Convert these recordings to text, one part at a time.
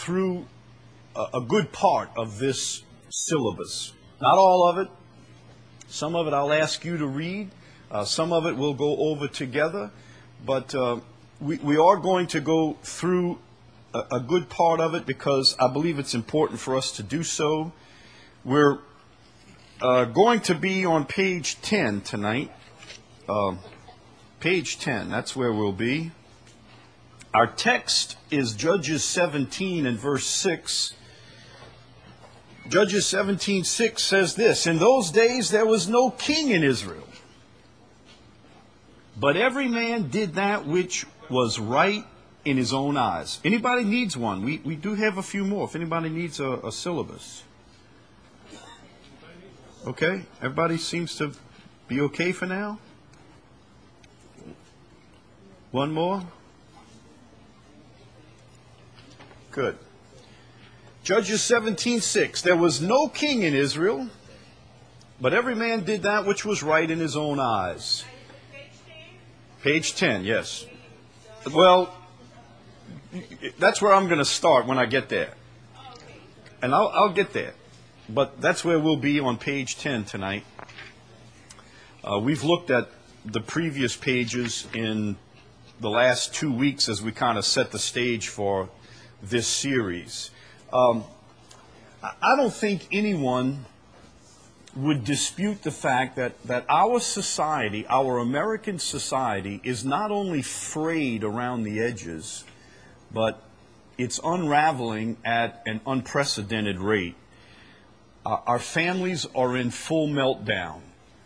through a good part of this syllabus. Not all of it. Some of it I'll ask you to read. Some of it we'll go over together. But we are going to go through a good part of it because I believe it's important for us to do so. We're going to be on page 10 tonight. Page 10, that's where we'll be. Our text is Judges 17 and verse 6. Judges 17:6 says this, "In those days there was no king in Israel, but every man did that which was right in his own eyes." Anybody needs one? We do have a few more. If anybody needs a syllabus. Okay, everybody seems to be okay for now. One more? Good. Judges 17:6. "There was no king in Israel, but every man did that which was right in his own eyes." Page 10, yes. Well, that's where I'm going to start when I get there. And I'll get there. But that's where we'll be on page 10 tonight. We've looked at the previous pages in the last 2 weeks as we kind of set the stage for this series. I don't think anyone would dispute the fact that our society, our American society, is not only frayed around the edges, but it's unraveling at an unprecedented rate. Our families are in full meltdown.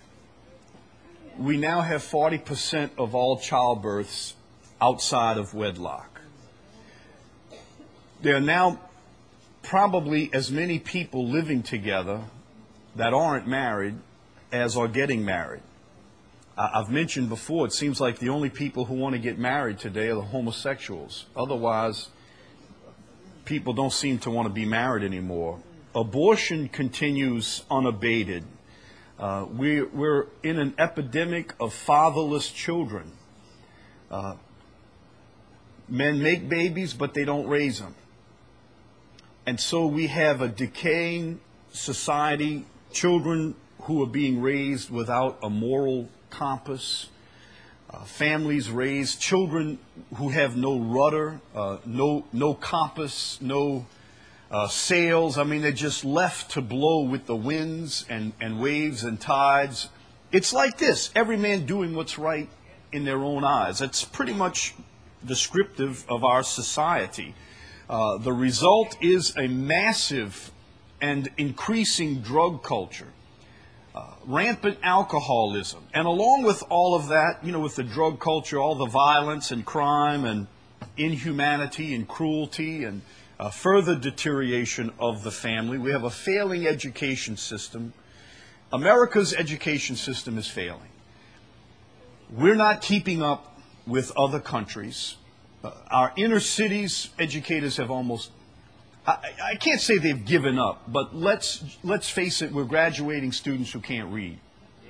We now have 40% of all childbirths outside of wedlock. There are now probably as many people living together that aren't married as are getting married. I've mentioned before, it seems like the only people who want to get married today are the homosexuals. Otherwise, people don't seem to want to be married anymore. Abortion continues unabated. We're in an epidemic of fatherless children. Men make babies, but they don't raise them. And so we have a decaying society, children who are being raised without a moral compass, families raise children who have no rudder, no compass, no sails. I mean, they're just left to blow with the winds and waves and tides. It's like this, every man doing what's right in their own eyes. It's pretty much descriptive of our society. The result is a massive and increasing drug culture, rampant alcoholism. And along with all of that, with the drug culture, all the violence and crime and inhumanity and cruelty and further deterioration of the family, we have a failing education system. America's education system is failing. We're not keeping up with other countries. Our inner cities educators have almost, I can't say they've given up, but let's face it, we're graduating students who can't read.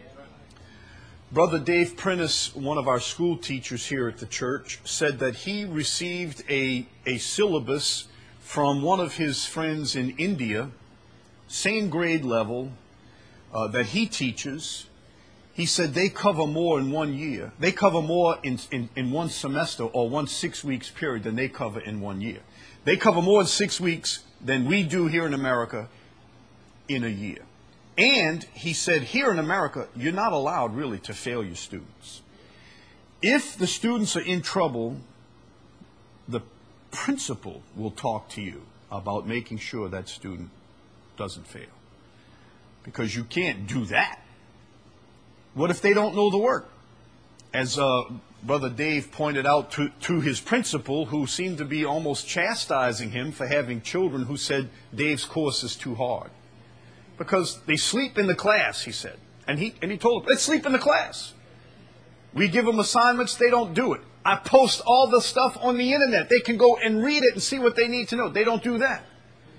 Brother Dave Prentice, one of our school teachers here at the church, said that he received a syllabus from one of his friends in India, same grade level that he teaches. He said they cover more in 1 year. They cover more in one semester or 1 6 weeks period than they cover in 1 year. They cover more in 6 weeks than we do here in America in a year. And he said here in America, you're not allowed really to fail your students. If the students are in trouble, the principal will talk to you about making sure that student doesn't fail. Because you can't do that. What if they don't know the work? As Brother Dave pointed out to his principal, who seemed to be almost chastising him for having children who said Dave's course is too hard. Because they sleep in the class, he said. And he told them, let's sleep in the class. We give them assignments, they don't do it. I post all the stuff on the internet. They can go and read it and see what they need to know. They don't do that.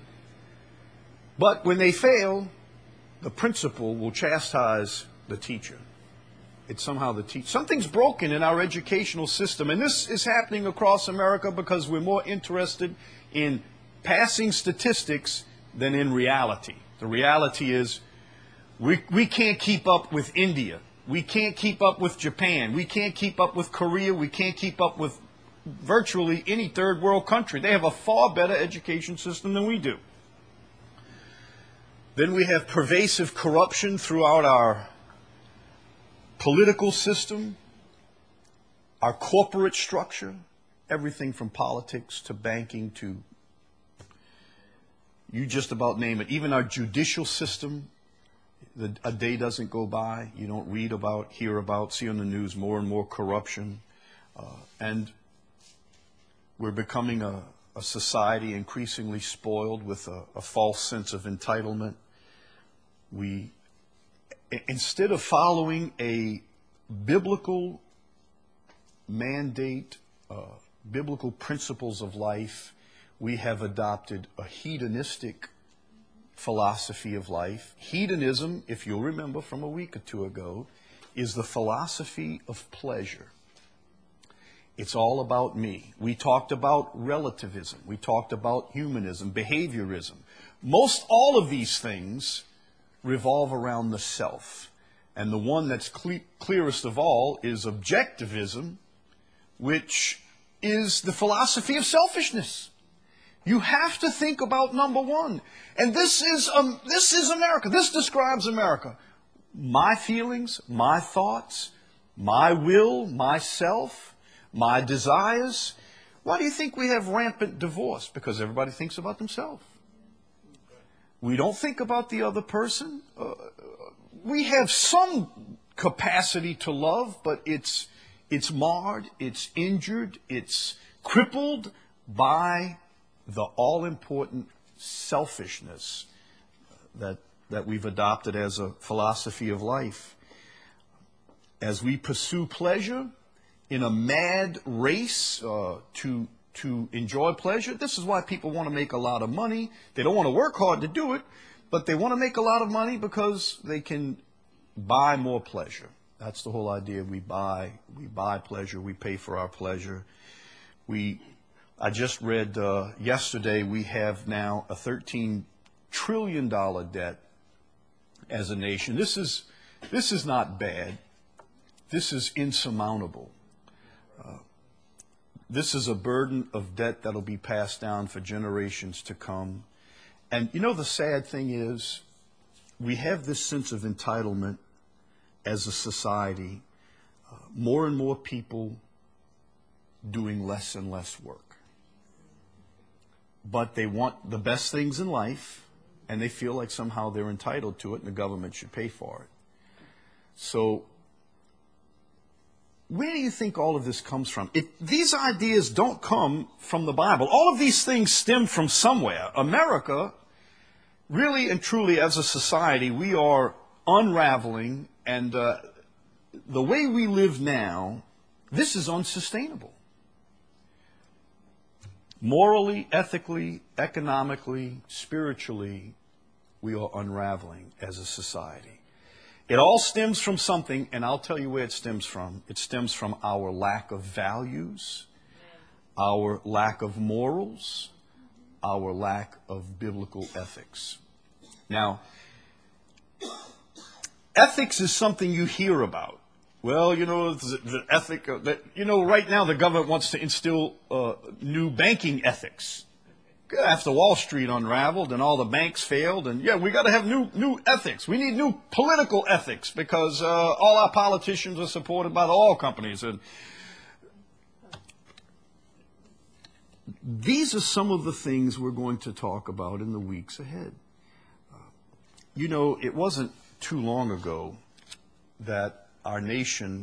But when they fail, the principal will chastise the teacher. It's somehow the teacher. Something's broken in our educational system. And this is happening across America because we're more interested in passing statistics than in reality. The reality is we can't keep up with India. We can't keep up with Japan. We can't keep up with Korea. We can't keep up with virtually any third world country. They have a far better education system than we do. Then we have pervasive corruption throughout our political system, our corporate structure, everything from politics to banking to you just about name it. Even our judicial system, a day doesn't go by, you don't read about, hear about, see on the news more and more corruption. And we're becoming a society increasingly spoiled with a false sense of entitlement. We, instead of following a biblical mandate, biblical principles of life, we have adopted a hedonistic philosophy of life. Hedonism, if you'll remember from a week or two ago, is the philosophy of pleasure. It's all about me. We talked about relativism. We talked about humanism, behaviorism. Most all of these things revolve around the self. And the one that's clearest of all is objectivism, which is the philosophy of selfishness. You have to think about number one. And this is America. This describes America. My feelings, my thoughts, my will, myself, my desires. Why do you think we have rampant divorce? Because everybody thinks about themselves. We don't think about the other person. We have some capacity to love, but it's marred, it's injured, it's crippled by the all-important selfishness that we've adopted as a philosophy of life. As we pursue pleasure in a mad race to enjoy pleasure, this is why people want to make a lot of money. They don't want to work hard to do it, but they want to make a lot of money because they can buy more pleasure. That's the whole idea. We buy pleasure. We pay for our pleasure. I just read yesterday we have now a $13 trillion debt as a nation. This is not bad. This is insurmountable. This is a burden of debt that'll be passed down for generations to come. And you know the sad thing is, we have this sense of entitlement as a society. More and more people doing less and less work. But they want the best things in life, and they feel like somehow they're entitled to it, and the government should pay for it. So, where do you think all of this comes from? These ideas don't come from the Bible. All of these things stem from somewhere. America, really and truly as a society, we are unraveling, and the way we live now, this is unsustainable. Morally, ethically, economically, spiritually, we are unraveling as a society. It all stems from something, and I'll tell you where it stems from. It stems from our lack of values, our lack of morals, our lack of biblical ethics. Now, ethics is something you hear about. Well, you know, the ethic, right now the government wants to instill new banking ethics. After Wall Street unraveled and all the banks failed, and we got to have new ethics. We need new political ethics because all our politicians are supported by the oil companies. And these are some of the things we're going to talk about in the weeks ahead. It wasn't too long ago that our nation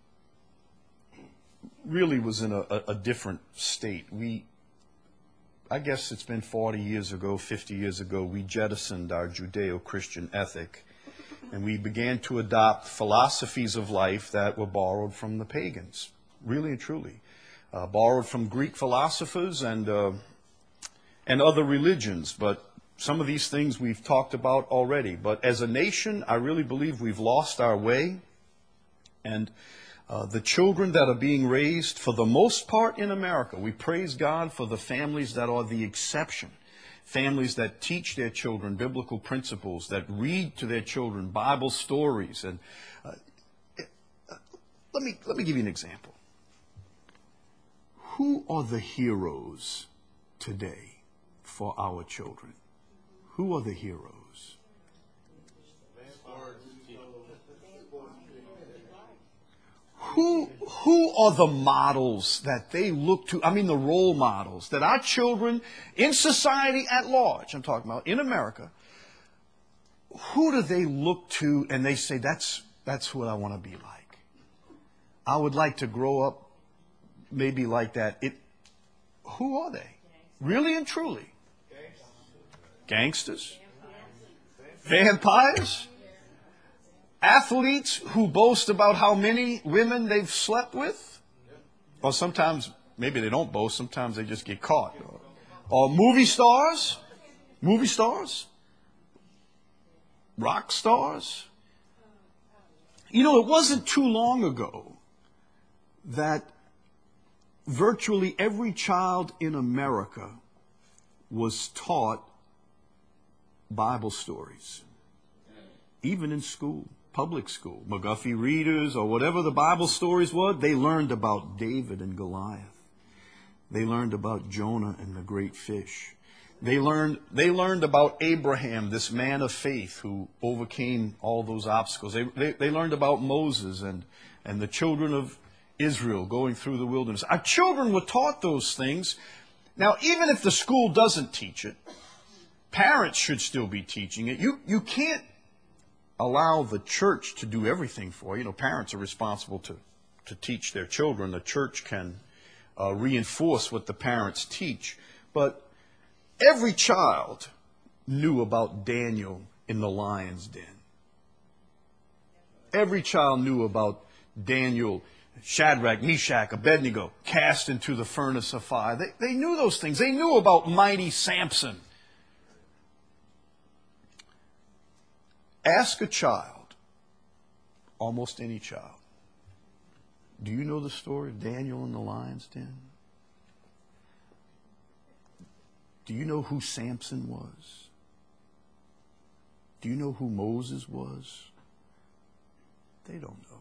really was in a different state. I guess it's been 40 years ago, 50 years ago, we jettisoned our Judeo-Christian ethic, and we began to adopt philosophies of life that were borrowed from the pagans, really and truly. Borrowed from Greek philosophers and other religions, but some of these things we've talked about already. But as a nation, I really believe we've lost our way. And the children that are being raised, for the most part in America, we praise God for the families that are the exception. families that teach their children biblical principles, that read to their children Bible stories. And let me give you an example. Who are the heroes today for our children? Who are the heroes? Who are the models that they look to? I mean, the role models that our children in society at large, I'm talking about in America, who do they look to and they say, that's what I want to be like? I would like to grow up maybe like that. Who are they? Really and truly? Gangsters? Vampires? Athletes who boast about how many women they've slept with? Or sometimes, maybe they don't boast, sometimes they just get caught. Or movie stars? Movie stars? Rock stars? You know, it wasn't too long ago that virtually every child in America was taught Bible stories, even in school. Public school, McGuffey readers or whatever the Bible stories were, they learned about David and Goliath. They learned about Jonah and the great fish. They learned about Abraham, this man of faith who overcame all those obstacles. They learned about Moses and the children of Israel going through the wilderness. Our children were taught those things. Now, even if the school doesn't teach it, parents should still be teaching it. You can't allow the church to do everything for you. You know, parents are responsible to teach their children. The church can reinforce what the parents teach. But every child knew about Daniel in the lion's den. Every child knew about Daniel, Shadrach, Meshach, Abednego, cast into the furnace of fire. They knew those things. They knew about mighty Samson. Ask a child, almost any child, do you know the story of Daniel in the lion's den? Do you know who Samson was? Do you know who Moses was? They don't know.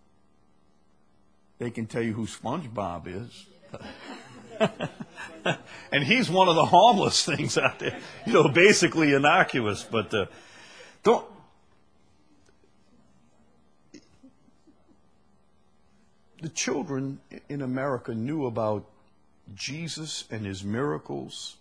They can tell you who SpongeBob is. And he's one of the harmless things out there. You know, basically innocuous, but don't. The children in America knew about Jesus and his miracles.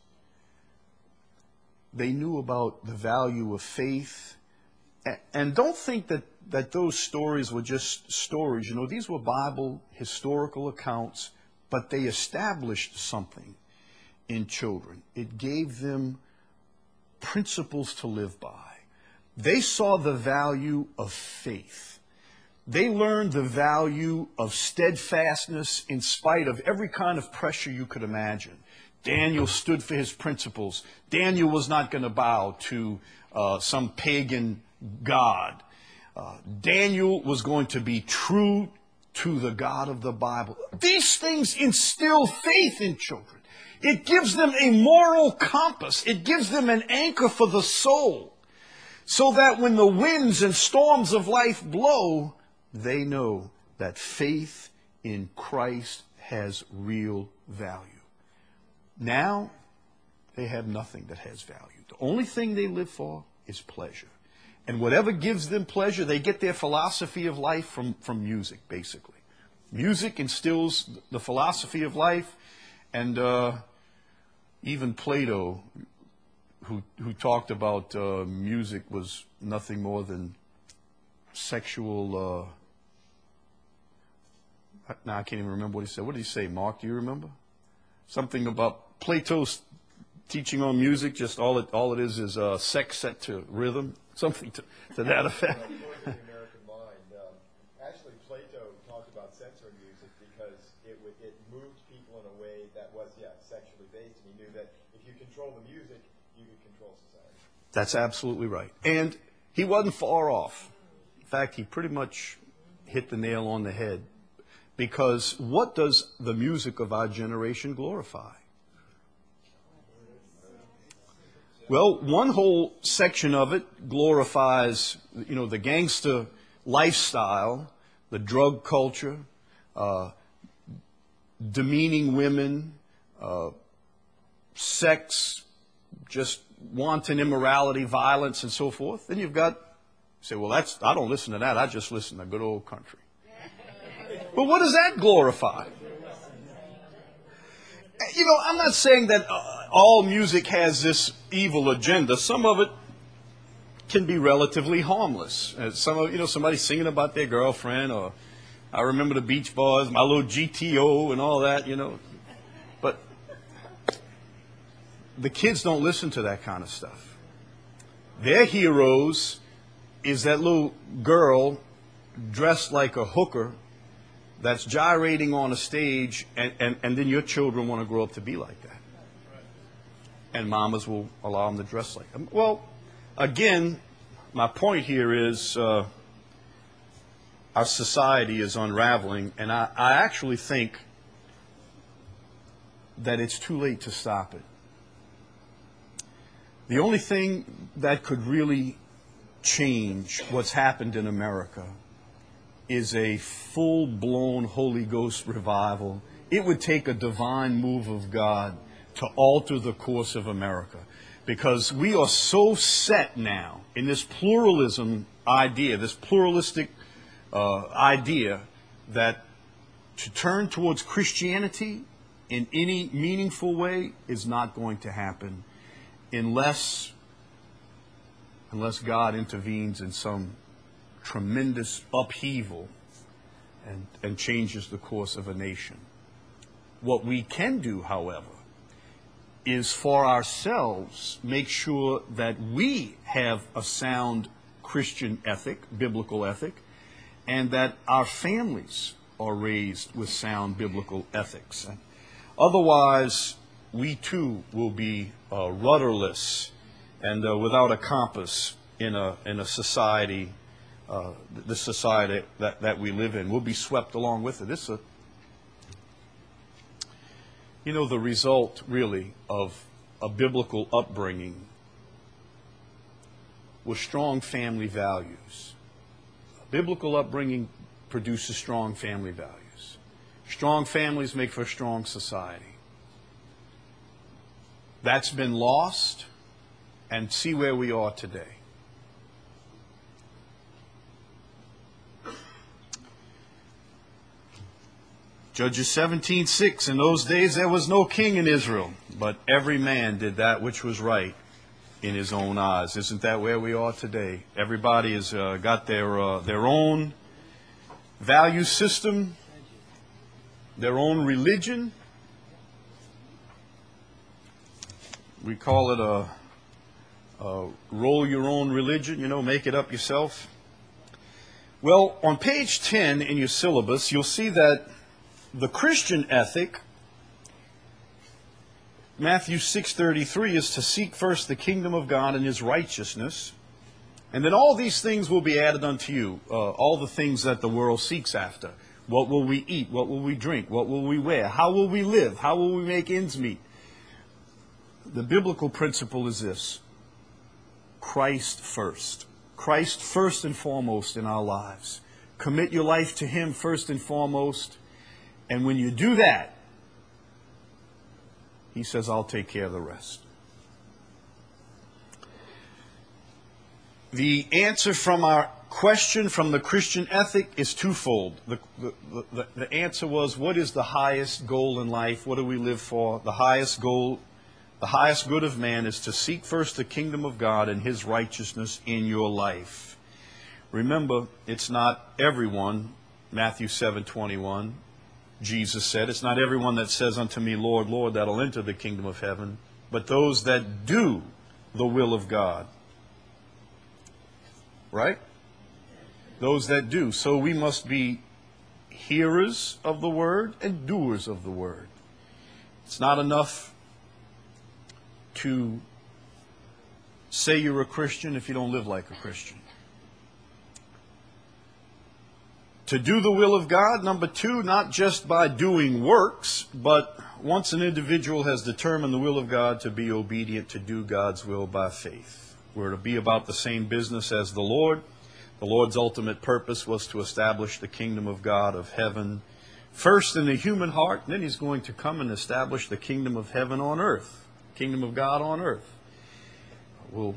They knew about the value of faith. And don't think that those stories were just stories. You know, these were Bible historical accounts, but they established something in children. It gave them principles to live by. They saw the value of faith. They learned the value of steadfastness in spite of every kind of pressure you could imagine. Daniel stood for his principles. Daniel was not going to bow to some pagan god. Daniel was going to be true to the God of the Bible. These things instill faith in children. It gives them a moral compass. It gives them an anchor for the soul, so that when the winds and storms of life blow, they know that faith in Christ has real value. Now, they have nothing that has value. The only thing they live for is pleasure. And whatever gives them pleasure, they get their philosophy of life from music, basically. Music instills the philosophy of life, and even Plato, who talked about music was nothing more than sexual... now I can't even remember what he said. What did he say, Mark? Do you remember? Something about Plato's teaching on music, just all it is sex set to rhythm, something to that effect. The American mind. Actually, Plato talked about censoring music because it moved people in a way that was, sexually based, and he knew that if you control the music, you could control society. That's absolutely right. And he wasn't far off. In fact, he pretty much hit the nail on the head. Because what does the music of our generation glorify? Well, one whole section of it glorifies, the gangster lifestyle, the drug culture, demeaning women, sex, just wanton immorality, violence, and so forth. Then you've got, say, well, I don't listen to that. I just listen to good old country. But what does that glorify? I'm not saying that all music has this evil agenda. Some of it can be relatively harmless. Somebody singing about their girlfriend, or I remember the Beach Boys, my little GTO and all that, But the kids don't listen to that kind of stuff. Their heroes is that little girl dressed like a hooker that's gyrating on a stage, and then your children want to grow up to be like that. And mamas will allow them to dress like them. Well, again, my point here is our society is unraveling, and I actually think that it's too late to stop it. The only thing that could really change what's happened in America is a full-blown Holy Ghost revival. It would take a divine move of God to alter the course of America, because we are so set now in this pluralism idea, this pluralistic idea, that to turn towards Christianity in any meaningful way is not going to happen unless God intervenes in some tremendous upheaval and changes the course of a nation. What we can do, however, is for ourselves make sure that we have a sound Christian ethic, biblical ethic, and that our families are raised with sound biblical ethics. Otherwise, we too will be rudderless and without a compass in a society, the society that we live in. We'll be swept along with it. It's the result really of a biblical upbringing with strong family values. Biblical upbringing produces strong family values. Strong families make for a strong society. That's been lost, and see where we are today. Judges 17:6, in those days there was no king in Israel, but every man did that which was right in his own eyes. Isn't that where we are today? Everybody has got their own value system, their own religion. We call it a roll your own religion, make it up yourself. Well, on page 10 in your syllabus, you'll see that the Christian ethic, Matthew 6:33, is to seek first the kingdom of God and His righteousness, and then all these things will be added unto you, all the things that the world seeks after. What will we eat? What will we drink? What will we wear? How will we live? How will we make ends meet? The biblical principle is this: Christ first. Christ first and foremost in our lives. Commit your life to Him first and foremost. And when you do that, He says, I'll take care of the rest. The answer from our question from the Christian ethic is twofold. The answer was, what is the highest goal in life? What do we live for? The highest goal, the highest good of man is to seek first the kingdom of God and His righteousness in your life. Remember, it's not everyone, Matthew 7:21, Jesus said, it's not everyone that says unto me, Lord, Lord, that'll enter the kingdom of heaven, but those that do the will of God. Right? Those that do. So we must be hearers of the word and doers of the word. It's not enough to say you're a Christian if you don't live like a Christian. to do the will of God. Number two, not just by doing works, but once an individual has determined the will of God, to be obedient, to do God's will by faith. We're to be about the same business as the Lord. The Lord's ultimate purpose was to establish the kingdom of God of heaven first in the human heart, and then He's going to come and establish the kingdom of heaven on earth, kingdom of God on earth. We'll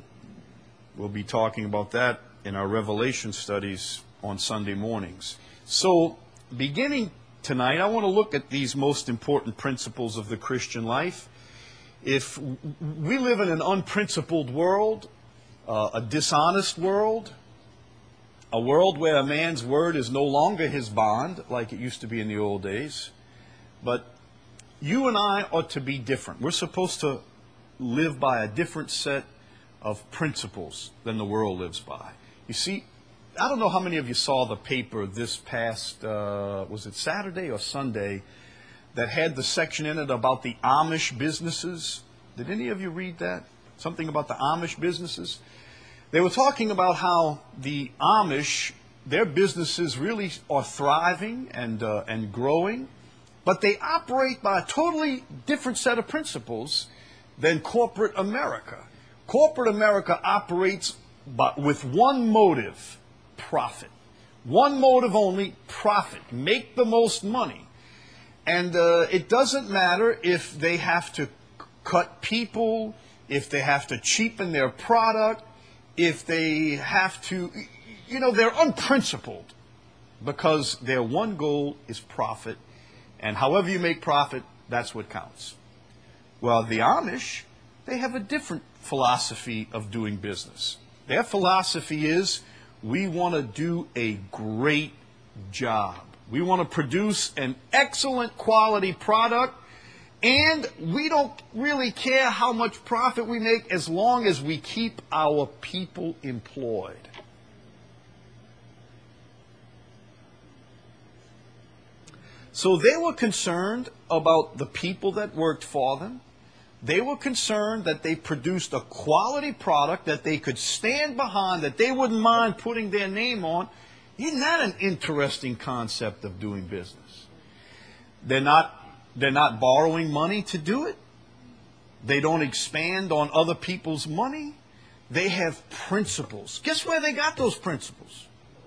be talking about that in our Revelation studies on Sunday mornings. So, beginning tonight, I want to look at these most important principles of the Christian life. If we live in an unprincipled world, a dishonest world, a world where a man's word is no longer his bond, like it used to be in the old days, but you and I ought to be different. We're supposed to live by a different set of principles than the world lives by. You see, I don't know how many of you saw the paper this past, was it Saturday or Sunday, that had the section in it about the Amish businesses. Did any of you read that? Something about the Amish businesses? They were talking about how the Amish, their businesses really are thriving and growing, but they operate by a totally different set of principles than corporate America. Corporate America operates with one motive: profit. One motive only: profit. Make the most money. And it doesn't matter if they have to cut people, if they have to cheapen their product, if they have to, they're unprincipled, because their one goal is profit, and however you make profit, that's what counts. Well, the Amish, they have a different philosophy of doing business. Their philosophy is, we want to do a great job. We want to produce an excellent quality product, and we don't really care how much profit we make as long as we keep our people employed. So they were concerned about the people that worked for them. They were concerned that they produced a quality product that they could stand behind, that they wouldn't mind putting their name on. Isn't that an interesting concept of doing business? They're not borrowing money to do it. They don't expand on other people's money. They have principles. Guess where they got those principles?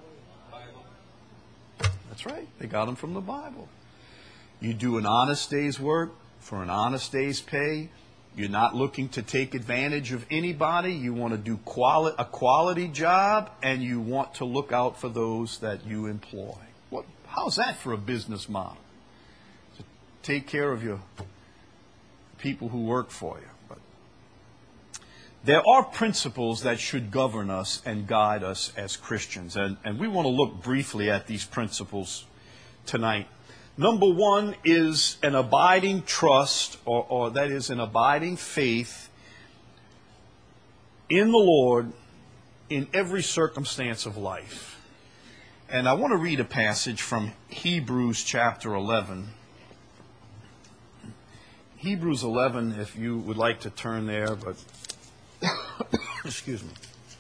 That's right. They got them from the Bible. You do an honest day's work for an honest day's pay. You're not looking to take advantage of anybody. You want to do a quality job, and you want to look out for those that you employ. How's that for a business model? To take care of your people who work for you. But there are principles that should govern us and guide us as Christians, and we want to look briefly at these principles tonight. Number one is an abiding trust, or that is an abiding faith in the Lord in every circumstance of life. And I want to read a passage from Hebrews chapter 11. Hebrews 11, if you would like to turn there, but excuse me.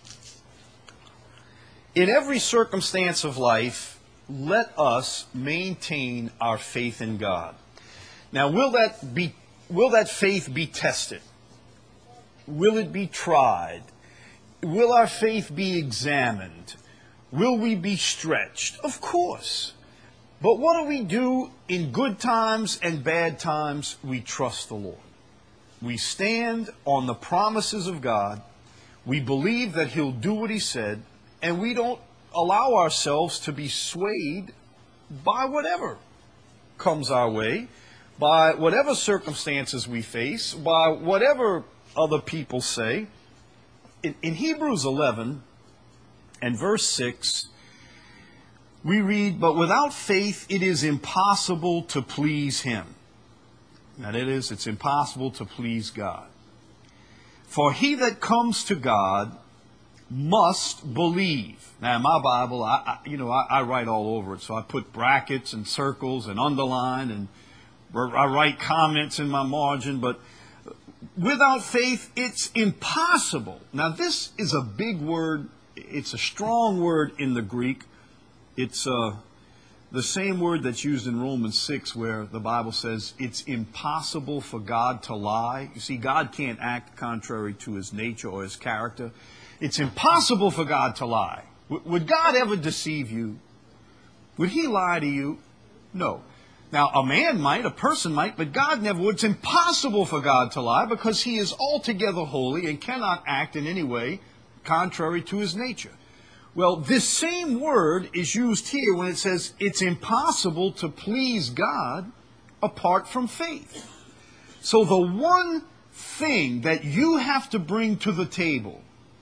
In every circumstance of life, let us maintain our faith in God. Now, will that faith be tested? Will it be tried? Will our faith be examined? Will we be stretched? Of course. But what do we do in good times and bad times? We trust the Lord. We stand on the promises of God. We believe that He'll do what He said, and we don't allow ourselves to be swayed by whatever comes our way, by whatever circumstances we face, by whatever other people say. In Hebrews 11 and verse 6, we read, "But without faith it is impossible to please Him." Now that is, it's impossible to please God. "For he that comes to God must believe." Now in my Bible, I write all over it, so I put brackets and circles and underline, and I write comments in my margin, but without faith, it's impossible. Now this is a big word. It's a strong word in the Greek. It's the same word that's used in Romans 6 where the Bible says it's impossible for God to lie. You see, God can't act contrary to His nature or His character. It's impossible for God to lie. Would God ever deceive you? Would He lie to you? No. Now, a man might, a person might, but God never would. It's impossible for God to lie because He is altogether holy and cannot act in any way contrary to His nature. Well, this same word is used here when it says it's impossible to please God apart from faith. So the one thing that you have to bring to the table,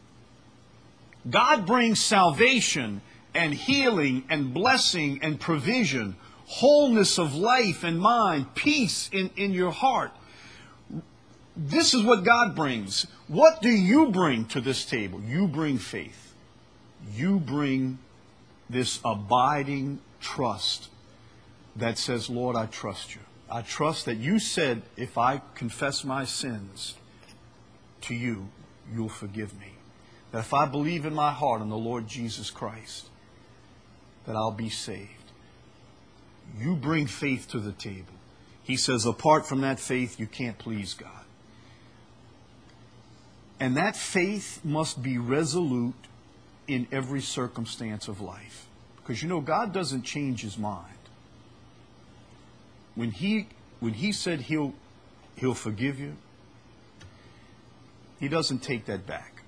God brings salvation and healing and blessing and provision, wholeness of life and mind, peace in your heart. This is what God brings. What do you bring to this table? You bring faith. You bring this abiding trust that says, Lord, I trust you. I trust that you said if I confess my sins to you, you'll forgive me. That if I believe in my heart in the Lord Jesus Christ, that I'll be saved. You bring faith to the table. He says, apart from that faith, you can't please God. And that faith must be resolute in every circumstance of life. Because you know, God doesn't change His mind. When He said He'll forgive you, He doesn't take that back.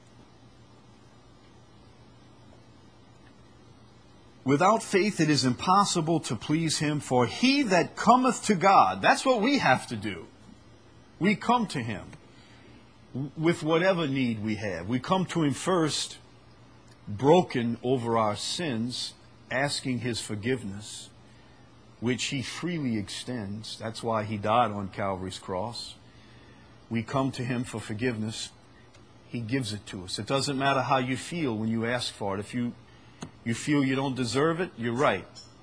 Without faith it is impossible to please Him, for he that cometh to God, that's what we have to do. We come to Him with whatever need we have. We come to Him first, broken over our sins, asking His forgiveness, which He freely extends. That's why He died on Calvary's cross. We come to Him for forgiveness. He gives it to us. It doesn't matter how you feel when you ask for it. If you feel you don't deserve it, you're right.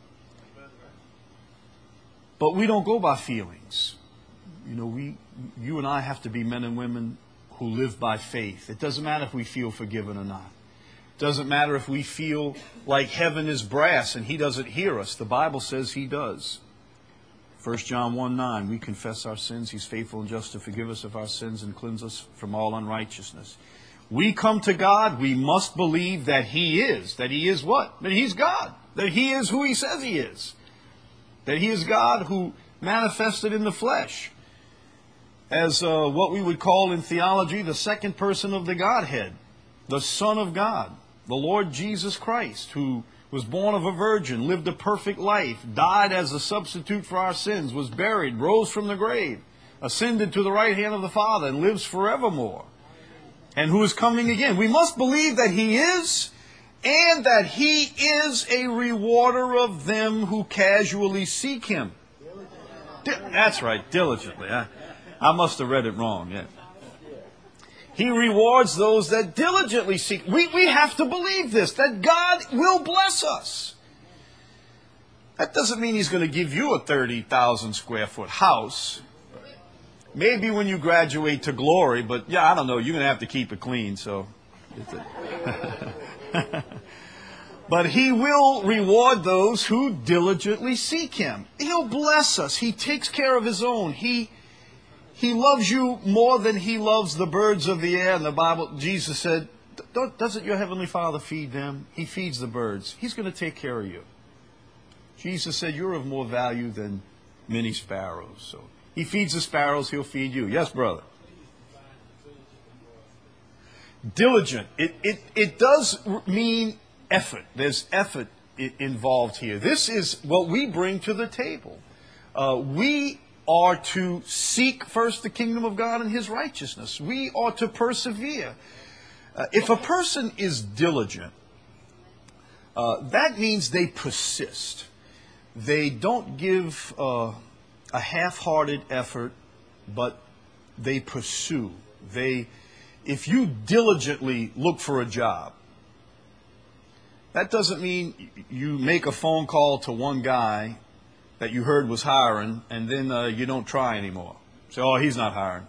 But we don't go by feelings. You know, you and I have to be men and women who live by faith. It doesn't matter if we feel forgiven or not. It doesn't matter if we feel like heaven is brass and He doesn't hear us. The Bible says He does. 1 John 1:9, we confess our sins. He's faithful and just to forgive us of our sins and cleanse us from all unrighteousness. We come to God, we must believe that He is. That He is what? That He's God. That He is who He says He is. That He is God who manifested in the flesh as what we would call in theology the second person of the Godhead, the Son of God, the Lord Jesus Christ, who was born of a virgin, lived a perfect life, died as a substitute for our sins, was buried, rose from the grave, ascended to the right hand of the Father, and lives forevermore, and who is coming again. We must believe that He is, and that He is a rewarder of them who casually seek Him. That's right, diligently. I must have read it wrong. Yeah. He rewards those that diligently seek. We have to believe this, that God will bless us. That doesn't mean He's going to give you a 30,000 square foot house. Maybe when you graduate to glory, but yeah, I don't know. You're going to have to keep it clean. So, but He will reward those who diligently seek Him. He'll bless us. He takes care of His own. He loves you more than He loves the birds of the air. In the Bible, Jesus said, doesn't your Heavenly Father feed them? He feeds the birds. He's going to take care of you. Jesus said, you're of more value than many sparrows. So He feeds the sparrows, He'll feed you. Yes, brother? Diligent. It does mean effort. There's effort involved here. This is what we bring to the table. We are to seek first the kingdom of God and His righteousness. We are to persevere. If a person is diligent, that means they persist. They don't give a half-hearted effort, but they pursue. If you diligently look for a job, that doesn't mean you make a phone call to one guy that you heard was hiring, and then you don't try anymore. Say, oh, he's not hiring.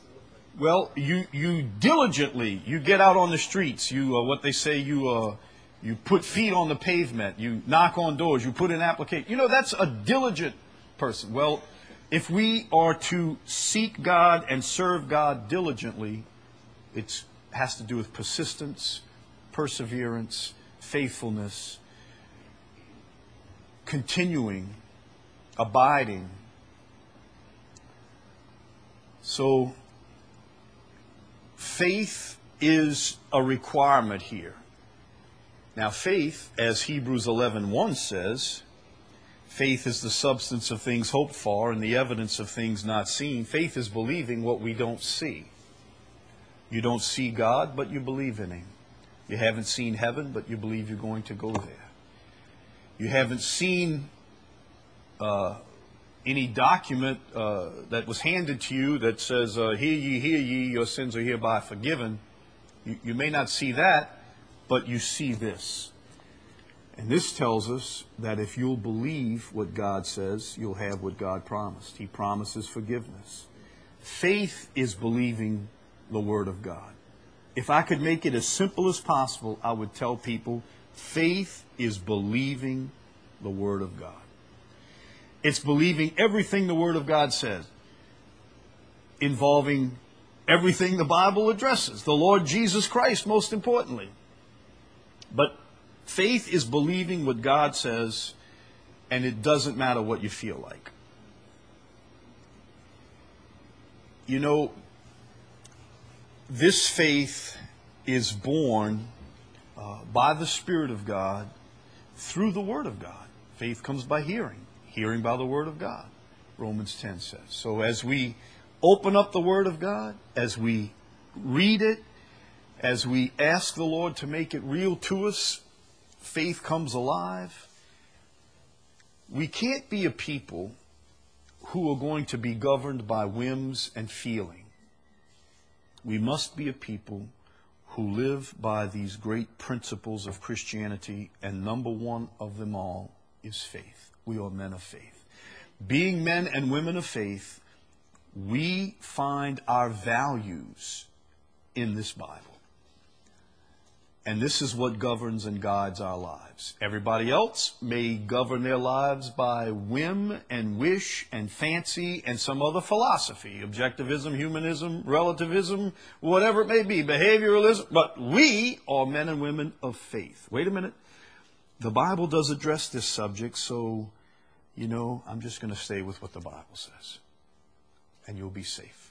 Well, you diligently, you get out on the streets. You what they say, you You put feet on the pavement. You knock on doors. You put in application. You know, that's a diligent person. Well, if we are to seek God and serve God diligently, it has to do with persistence, perseverance, faithfulness, continuing, abiding. So, faith is a requirement here. Now, faith, as Hebrews 11:1 says, faith is the substance of things hoped for and the evidence of things not seen. Faith is believing what we don't see. You don't see God, but you believe in Him. You haven't seen heaven, but you believe you're going to go there. You haven't seen any document that was handed to you that says, hear ye, your sins are hereby forgiven. You may not see that, but you see this. And this tells us that if you'll believe what God says, you'll have what God promised. He promises forgiveness. Faith is believing the Word of God. If I could make it as simple as possible, I would tell people, faith is believing the Word of God. It's believing everything the Word of God says, involving everything the Bible addresses, the Lord Jesus Christ, most importantly. But faith is believing what God says, and it doesn't matter what you feel like. You know, this faith is born by the Spirit of God through the Word of God. Faith comes by hearing. Hearing by the Word of God, Romans 10 says. So as we open up the Word of God, as we read it, as we ask the Lord to make it real to us, faith comes alive. We can't be a people who are going to be governed by whims and feeling. We must be a people who live by these great principles of Christianity, and number one of them all is faith. We are men of faith. Being men and women of faith, we find our values in this Bible. And this is what governs and guides our lives. Everybody else may govern their lives by whim and wish and fancy and some other philosophy. Objectivism, humanism, relativism, whatever it may be, behavioralism. But we are men and women of faith. Wait a minute. The Bible does address this subject, so, you know, I'm just going to stay with what the Bible says. And you'll be safe.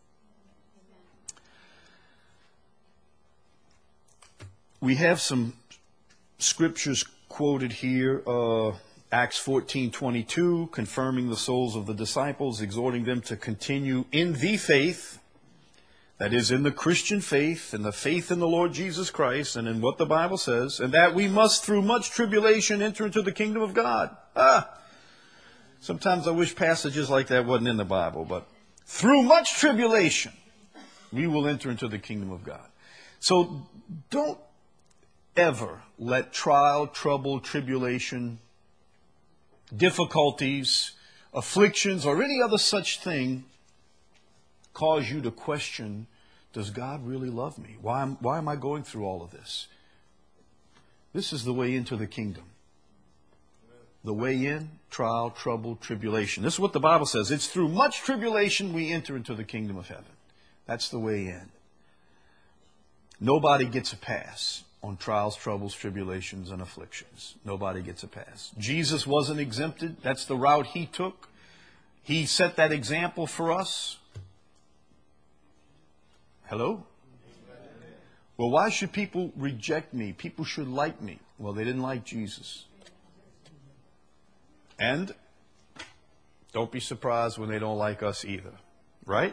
We have some scriptures quoted here. Acts 14:22, confirming the souls of the disciples, exhorting them to continue in the faith, that is, in the Christian faith, and the faith in the Lord Jesus Christ, and in what the Bible says, and that we must, through much tribulation, enter into the kingdom of God. Sometimes I wish passages like that wasn't in the Bible, but through much tribulation, we will enter into the kingdom of God. So don't ever let trial, trouble, tribulation, difficulties, afflictions, or any other such thing cause you to question, does God really love me? Why am I going through all of this? This is the way into the kingdom. The way in, trial, trouble, tribulation. This is what the Bible says. It's through much tribulation we enter into the kingdom of heaven. That's the way in. Nobody gets a pass on trials, troubles, tribulations, and afflictions. Nobody gets a pass. Jesus wasn't exempted. That's the route He took. He set that example for us. Hello? Well, why should people reject me? People should like me. Well, they didn't like Jesus. And don't be surprised when they don't like us either. Right?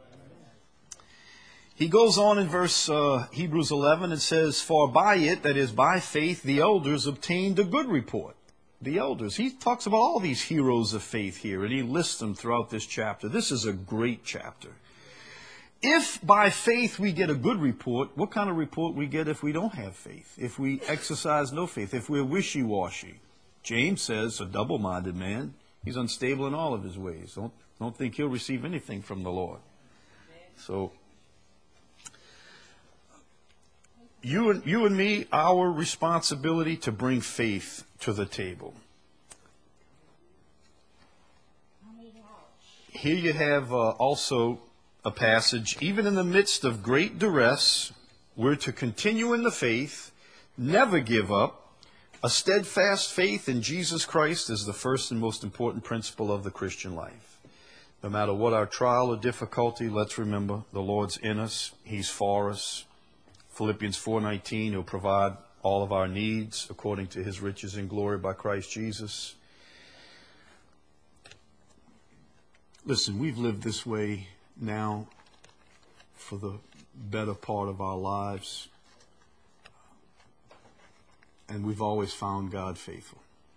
He goes on in Hebrews 11 and says, for by it, that is by faith, the elders obtained a good report. The elders. He talks about all these heroes of faith here, and he lists them throughout this chapter. This is a great chapter. If by faith we get a good report, what kind of report we get if we don't have faith? If we exercise no faith, if we're wishy-washy? James says, a double-minded man, he's unstable in all of his ways. Don't think he'll receive anything from the Lord. So, you and me, our responsibility to bring faith to the table. Here you have also a passage, even in the midst of great duress, we're to continue in the faith, never give up. A steadfast faith in Jesus Christ is the first and most important principle of the Christian life. No matter what our trial or difficulty, let's remember the Lord's in us. He's for us. Philippians 4:19, He'll provide all of our needs according to His riches in glory by Christ Jesus. Listen, we've lived this way now for the better part of our lives. And we've always found God faithful.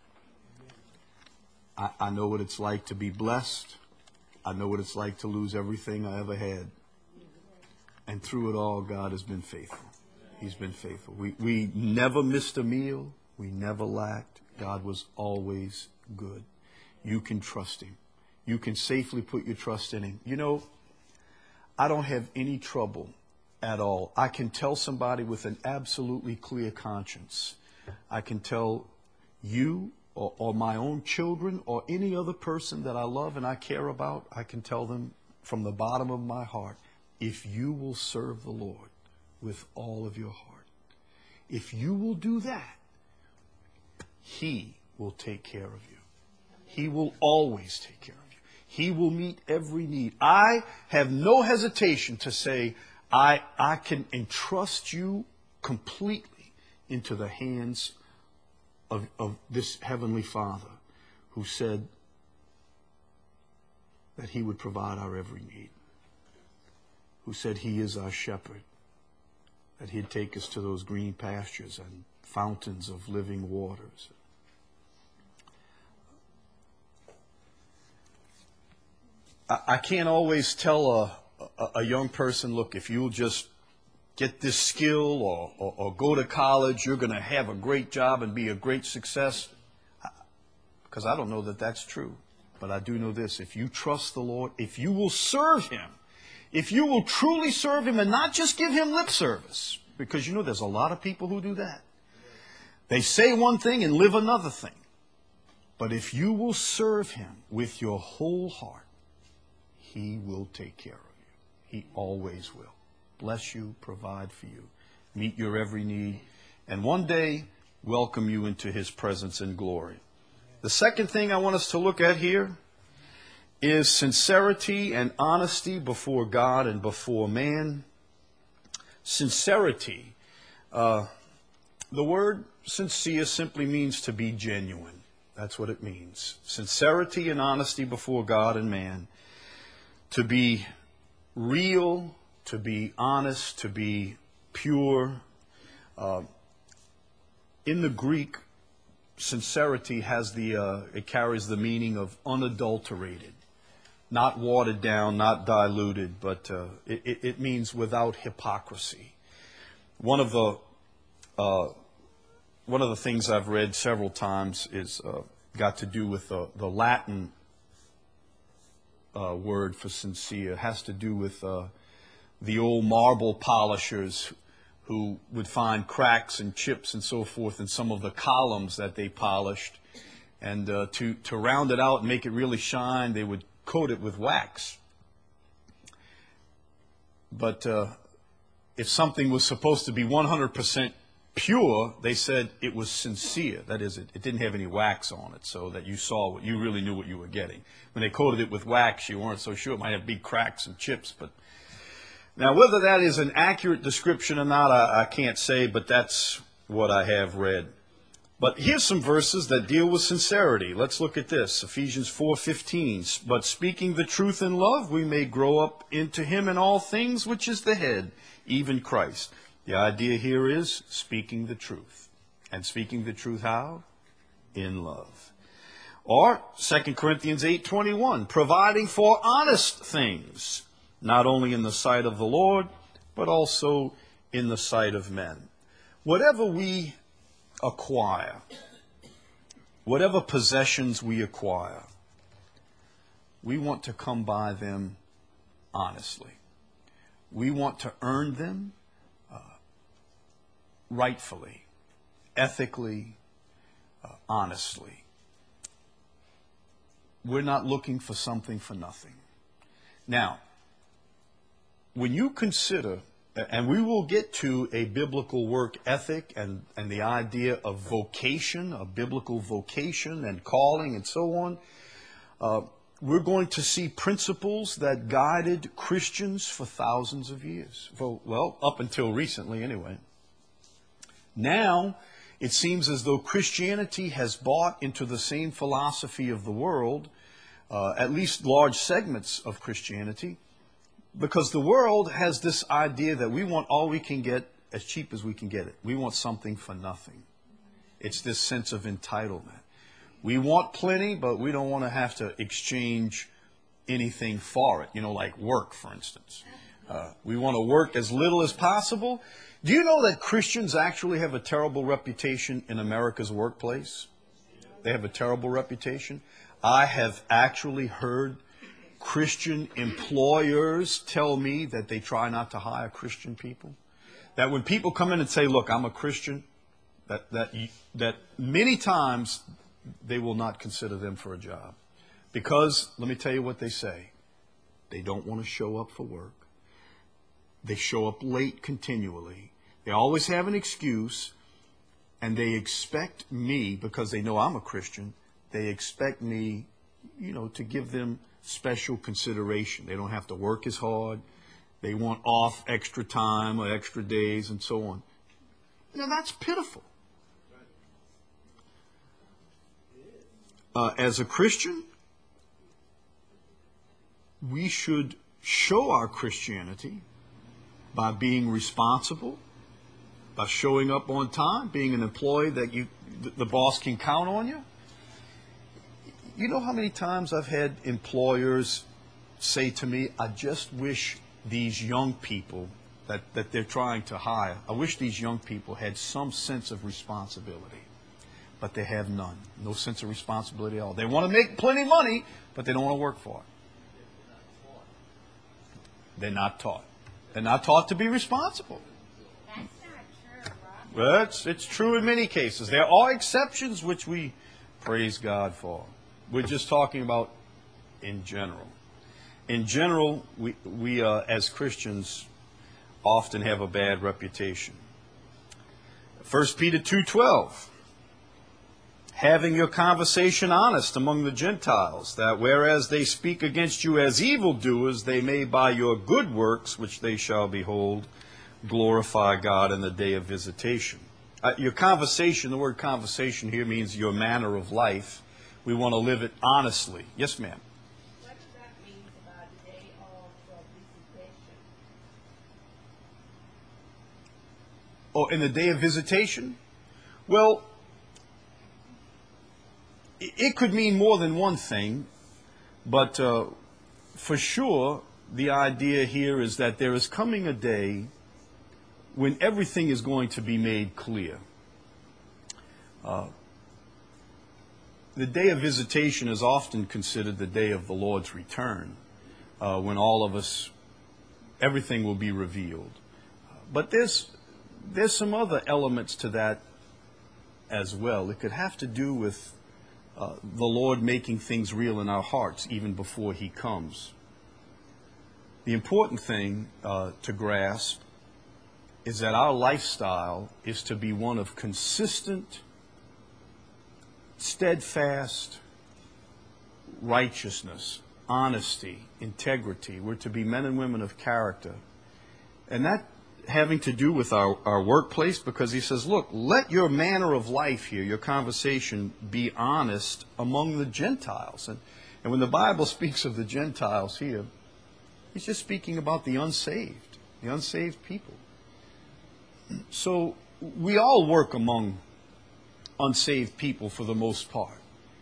I know what it's like to be blessed. I know what it's like to lose everything I ever had. And through it all, God has been faithful. He's been faithful. We never missed a meal. We never lacked. God was always good. You can trust Him. You can safely put your trust in Him. You know, I don't have any trouble at all. I can tell somebody with an absolutely clear conscience. I can tell you or my own children or any other person that I love and I care about, I can tell them from the bottom of my heart, if you will serve the Lord with all of your heart, if you will do that, He will take care of you. He will always take care of you. He will meet every need. I have no hesitation to say, I can entrust you completely into the hands of this Heavenly Father who said that He would provide our every need, who said He is our shepherd, that He'd take us to those green pastures and fountains of living waters. I can't always tell a young person, look, if you'll just get this skill or go to college, you're going to have a great job and be a great success. Because I don't know that that's true. But I do know this. If you trust the Lord, if you will serve Him, if you will truly serve Him and not just give Him lip service, because you know there's a lot of people who do that. They say one thing and live another thing. But if you will serve Him with your whole heart, He will take care of you. He always will. Bless you, provide for you, meet your every need, and one day welcome you into His presence in glory. The second thing I want us to look at here is sincerity and honesty before God and before man. Sincerity. The word sincere simply means to be genuine. That's what it means. Sincerity and honesty before God and man. To be real, to be honest, to be pure. In the Greek, sincerity has it carries the meaning of unadulterated, not watered down, not diluted, but it means without hypocrisy. One of the things I've read several times is got to do with the Latin word for sincere. It has to do with the old marble polishers who would find cracks and chips and so forth in some of the columns that they polished. And to round it out and make it really shine, they would coat it with wax. But if something was supposed to be 100% pure, they said it was sincere. That is, it didn't have any wax on it, so that you saw you really knew what you were getting. When they coated it with wax, you weren't so sure. It might have big cracks and chips. But now, whether that is an accurate description or not, I can't say, but that's what I have read. But here's some verses that deal with sincerity. Let's look at this. Ephesians 4:15. But speaking the truth in love, we may grow up into Him in all things, which is the head, even Christ. The idea here is speaking the truth. And speaking the truth how? In love. Or 2 Corinthians 8:21. Providing for honest things, not only in the sight of the Lord, but also in the sight of men. Whatever we acquire, whatever possessions we acquire, we want to come by them honestly. We want to earn them rightfully, ethically, honestly. We're not looking for something for nothing. Now, when you consider, and we will get to a biblical work ethic and the idea of vocation, a biblical vocation and calling and so on, we're going to see principles that guided Christians for thousands of years. Well, up until recently anyway. Now, it seems as though Christianity has bought into the same philosophy of the world, at least large segments of Christianity, because the world has this idea that we want all we can get as cheap as we can get it. We want something for nothing. It's this sense of entitlement. We want plenty, but we don't want to have to exchange anything for it, like work, for instance. We want to work as little as possible. Do you know that Christians actually have a terrible reputation in America's workplace? They have a terrible reputation. I have actually heard Christian employers tell me that they try not to hire Christian people. That when people come in and say, look, I'm a Christian, that many times they will not consider them for a job. Because, let me tell you what they say. They don't want to show up for work. They show up late continually. They always have an excuse, and they expect me, because they know I'm a Christian, they expect me, to give them special consideration. They don't have to work as hard. They want off extra time or extra days and so on. Now, that's pitiful. As a Christian, we should show our Christianity by being responsible, by showing up on time, being an employee that the boss can count on you. You know how many times I've had employers say to me, I just wish these young people that they're trying to hire, I wish these young people had some sense of responsibility. But they have none. No sense of responsibility at all. They want to make plenty of money, but they don't want to work for it. They're not taught. They're not taught to be responsible. That's not true, Rob. Well, it's true in many cases. There are exceptions which we praise God for. We're just talking about in general. In general, we as Christians often have a bad reputation. 1 Peter 2:12. Having your conversation honest among the Gentiles, that whereas they speak against you as evildoers, they may by your good works, which they shall behold, glorify God in the day of visitation. Your conversation, the word conversation here means your manner of life. We want to live it honestly. Yes, ma'am. What does that mean about the day of visitation? Oh, in the day of visitation? Well, it could mean more than one thing, but for sure, the idea here is that there is coming a day when everything is going to be made clear. The day of visitation is often considered the day of the Lord's return, when all of us, everything will be revealed. But there's some other elements to that as well. It could have to do with the Lord making things real in our hearts even before He comes. The important thing to grasp is that our lifestyle is to be one of consistent, steadfast righteousness, honesty, integrity. We're to be men and women of character. And that having to do with our workplace, because he says, look, let your manner of life here, your conversation, be honest among the Gentiles. And when the Bible speaks of the Gentiles here, he's just speaking about the unsaved people. So we all work among unsaved people for the most part.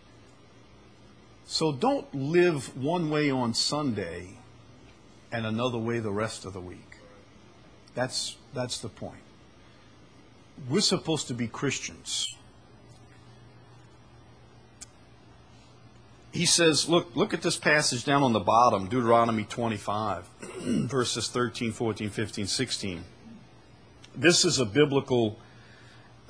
So don't live one way on Sunday and another way the rest of the week. That's the point. We're supposed to be Christians. He says, look at this passage down on the bottom, Deuteronomy 25, verses 13, 14, 15, 16. This is a biblical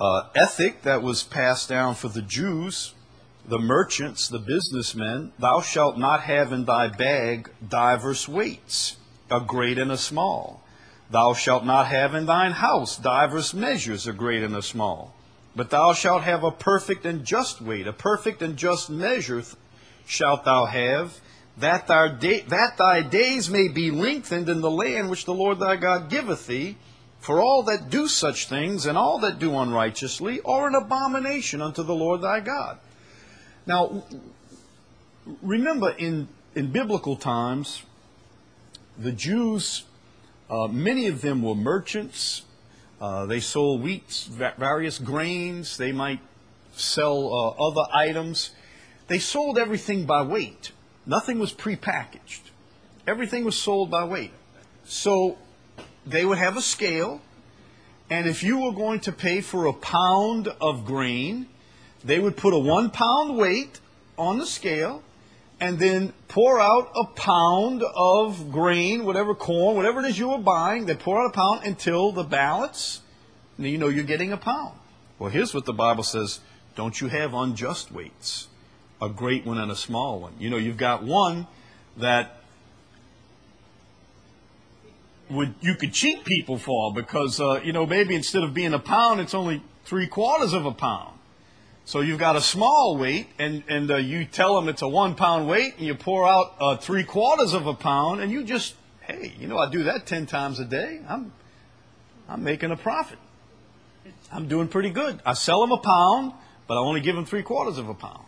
ethic that was passed down for the Jews, the merchants, the businessmen. Thou shalt not have in thy bag divers weights, a great and a small. Thou shalt not have in thine house divers measures, a great and a small. But thou shalt have a perfect and just weight, a perfect and just measure shalt thou have, that thy days may be lengthened in the land which the Lord thy God giveth thee. For all that do such things, and all that do unrighteously, are an abomination unto the Lord thy God. Now, remember, in biblical times, the Jews, many of them were merchants. They sold wheat, various grains. They might sell other items. They sold everything by weight. Nothing was prepackaged. Everything was sold by weight. So they would have a scale, and if you were going to pay for a pound of grain, they would put a 1 pound weight on the scale, and then pour out a pound of grain, whatever corn, whatever it is you were buying. They pour out a pound until the balance, and you know you're getting a pound. Well, here's what the Bible says: don't you have unjust weights, a great one and a small one. You know, you've got one that you could cheat people for, because maybe instead of being a pound, it's only 3/4 of a pound. So you've got a small weight, and you tell them it's a 1 pound weight, and you pour out 3/4 of a pound, and you just, hey, I do that 10 times a day. I'm making a profit. I'm doing pretty good. I sell them a pound, but I only give them 3/4 of a pound.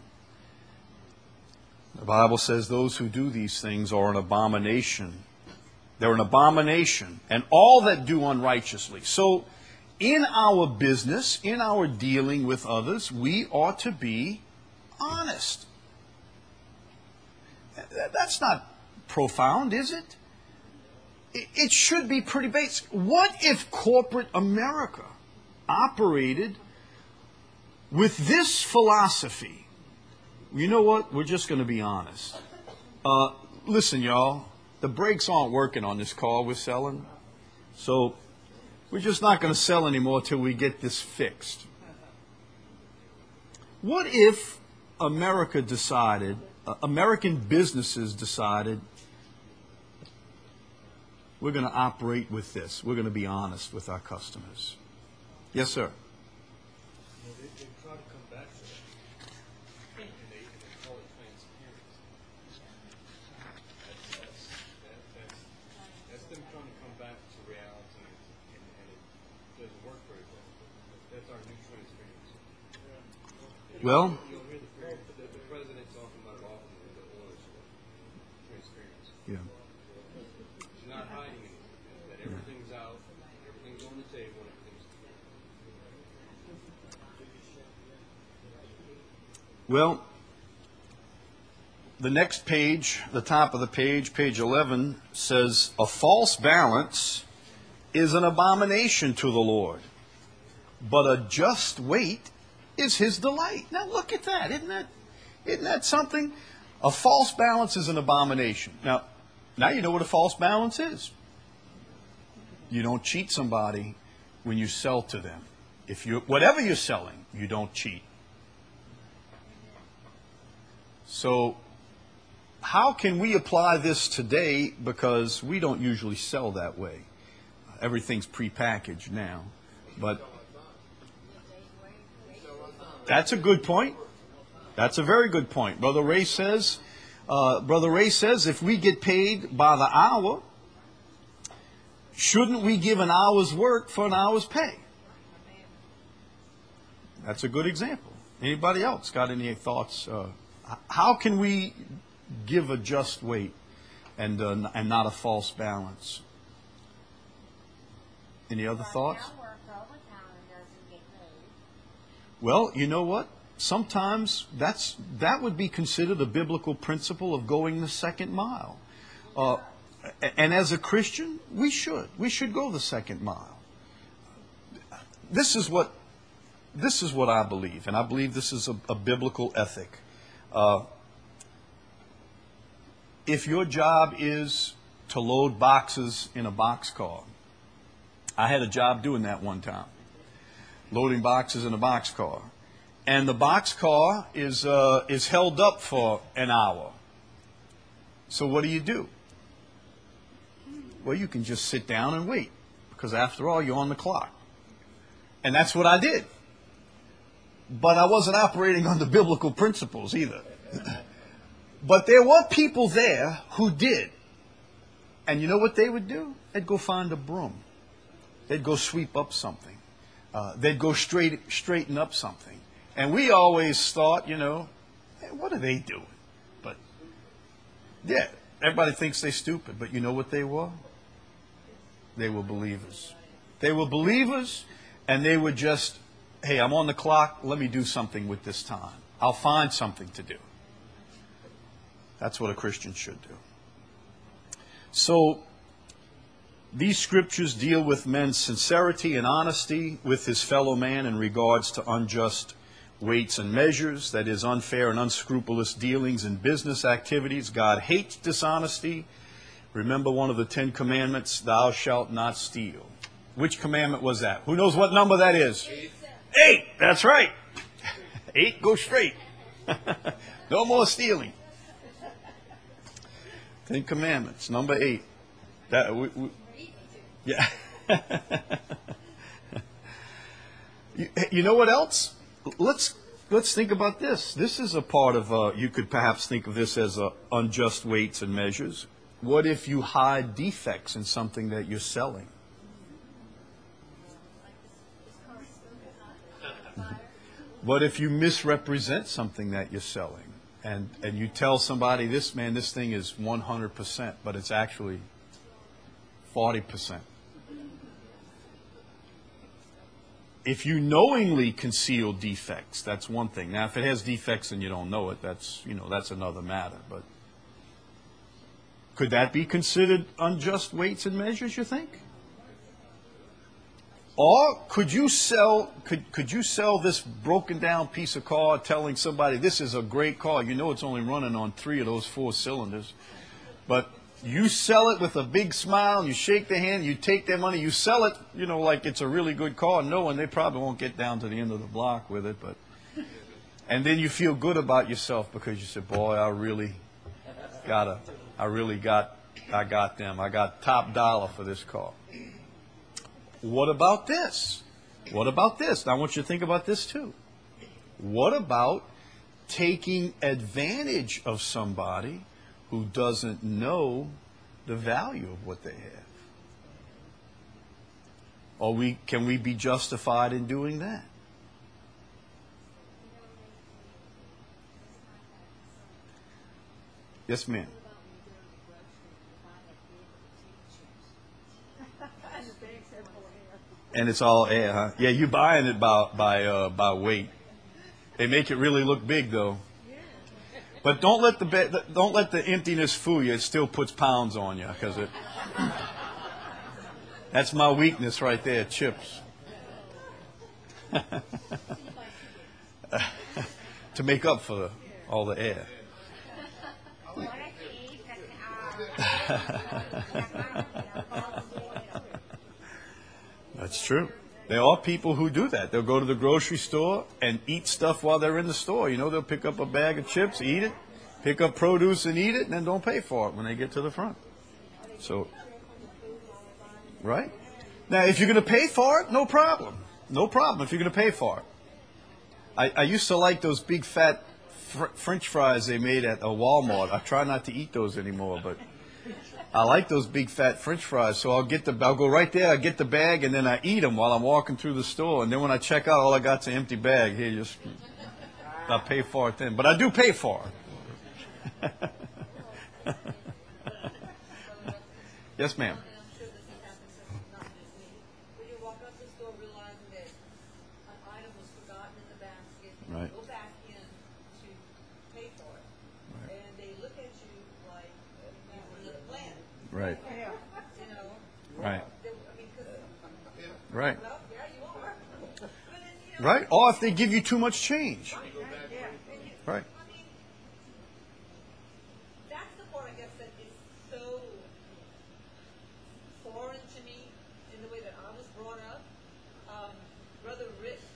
The Bible says those who do these things are an abomination. They're an abomination, and all that do unrighteously. So, in our business, in our dealing with others, we ought to be honest. That's not profound, is it? It should be pretty basic. What if corporate America operated with this philosophy? You know what? We're just going to be honest. Listen, y'all. The brakes aren't working on this car we're selling, so we're just not going to sell anymore till we get this fixed. What if America decided, American businesses decided, we're going to operate with this. We're going to be honest with our customers. Yes, sir. Well, they try to come back to that, and they call it transparency. That's them trying to come back to reality, and it doesn't work very well. That's our new transparency. Well, You'll hear the president talking about often the oil transparency. yeah. He's not hiding anything. That everything's out, everything's on the table, and everything's clear. Well, the next page, the top of the page, page 11, says, a false balance is an abomination to the Lord, but a just weight is his delight. Now look at that. Isn't that something? A false balance is an abomination. Now you know what a false balance is. You don't cheat somebody when you sell to them. Whatever you're selling, you don't cheat. So how can we apply this today? Because we don't usually sell that way. Everything's prepackaged now. But that's a good point. That's a very good point. Brother Ray says, if we get paid by the hour, shouldn't we give an hour's work for an hour's pay? That's a good example. Anybody else got any thoughts? How can we give a just weight and not a false balance? Any other thoughts? Well, you know what? Sometimes that would be considered a biblical principle of going the second mile. And as a Christian, we should go the second mile. This is what I believe, and I believe this is a biblical ethic. If your job is to load boxes in a boxcar, I had a job doing that one time. loading boxes in a boxcar. And the boxcar is held up for an hour. So what do? Well, you can just sit down and wait, because after all, you're on the clock. And that's what I did. But I wasn't operating under biblical principles either. But there were people there who did. And you know what they would do? They'd go find a broom. They'd go sweep up something. They'd go straighten up something. And we always thought, hey, what are they doing? But, yeah, everybody thinks they're stupid. But you know what they were? They were believers. They were believers, and they were just, hey, I'm on the clock. Let me do something with this time. I'll find something to do. That's what a Christian should do. So, these scriptures deal with men's sincerity and honesty with his fellow man in regards to unjust weights and measures, that is, unfair and unscrupulous dealings in business activities. God hates dishonesty. Remember one of the 10 commandments, thou shalt not steal. Which commandment was that? Who knows what number that is? 8. That's right. 8, go straight. No more stealing. 10 commandments, number 8. Yeah. You know what else? Let's think about this. This is a part of, you could perhaps think of this as unjust weights and measures. What if you hide defects in something that you're selling? What if you misrepresent something that you're selling? And you tell somebody, this thing is 100%, but it's actually 40%. If you knowingly conceal defects, that's one thing. Now, if it has defects and you don't know it, that's another matter. But could that be considered unjust weights and measures, you think? Or could you sell this broken down piece of car telling somebody this is a great car? You know it's only running on 3 of those 4 cylinders. But you sell it with a big smile, and you shake their hand, you take their money, you sell it, like it's a really good car, knowing they probably won't get down to the end of the block with it. And then you feel good about yourself because you said, boy, I got them. I got top dollar for this car. What about this? What about this? Now, I want you to think about this too. What about taking advantage of somebody who doesn't know the value of what they have? Or can we be justified in doing that? Yes, ma'am. And it's all air, huh? Yeah, you're buying it by weight. They make it really look big, though. But don't let the emptiness fool you. It still puts pounds on you, because that's my weakness right there, chips. To make up for all the air. That's true. There are people who do that. They'll go to the grocery store and eat stuff while they're in the store. They'll pick up a bag of chips, eat it, pick up produce and eat it, and then don't pay for it when they get to the front. So, right? Now, if you're going to pay for it, no problem. No problem if you're going to pay for it. I used to like those big fat French fries they made at a Walmart. I try not to eat those anymore, but I like those big fat French fries. So I'll go right there, I get the bag, and then I eat them while I'm walking through the store. And then when I check out, all I got's an empty bag. Here, I'll pay for it then. But I do pay for it. Yes, ma'am. Right. Go back in to pay for it, right. And they look at you like you were the plan. Right. Right. Right. Well, yeah, you are. But then, right. Or if they give you too much change. Right. I mean, that's the part, I guess, that is so foreign to me in the way that I was brought up. Brother Rick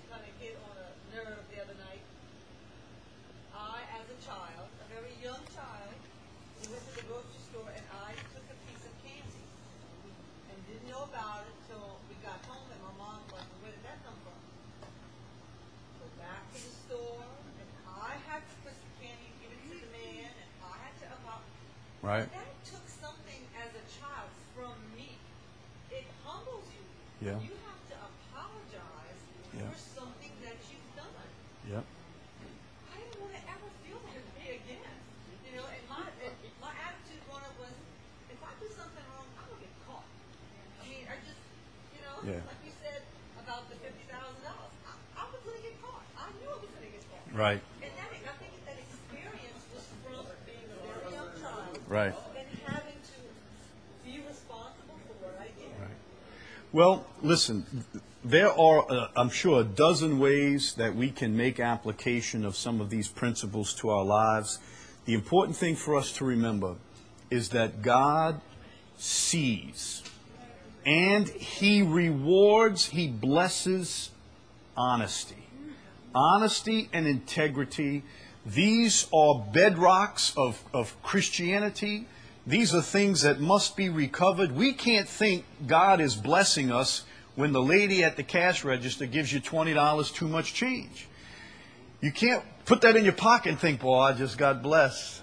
about it till we got home, and my mom was like, "Where did that come from?" Go back to the store, and I had to put the candy, give it to the man, and I had to Right. That took something as a child from me. It humbles you. Yeah. You have to apologize Yeah. for something that you've done. Yep. I didn't want to ever feel that way again. You know, and my attitude on it was, if I do something wrong, I'm gonna get caught. I mean, I just, you know, Yeah. like you said about the $50,000. I was gonna get caught. I knew I was gonna get caught. Right. And I think that experience was from being a very young child. Right. And having to be responsible for what I did. Well, listen, there are, I'm sure, a dozen ways that we can make application of some of these principles to our lives. The important thing for us to remember is that God sees and He rewards, He blesses honesty. Honesty and integrity, these are bedrocks of Christianity. These are things that must be recovered. We can't think God is blessing us when the lady at the cash register gives you $20 too much change. You can't put that in your pocket and think, boy, I just got blessed.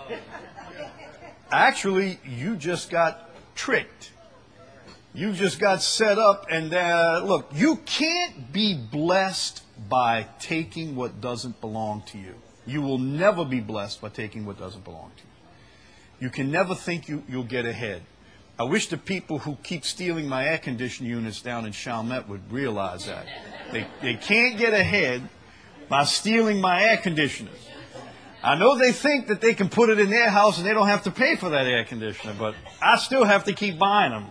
Actually, you just got tricked. You just got set up. And look, you can't be blessed by taking what doesn't belong to you. You will never be blessed by taking what doesn't belong to you. You can never think you'll get ahead. I wish the people who keep stealing my air conditioning units down in Chalmette would realize that. They can't get ahead by stealing my air conditioners. I know they think that they can put it in their house and they don't have to pay for that air conditioner, but I still have to keep buying them.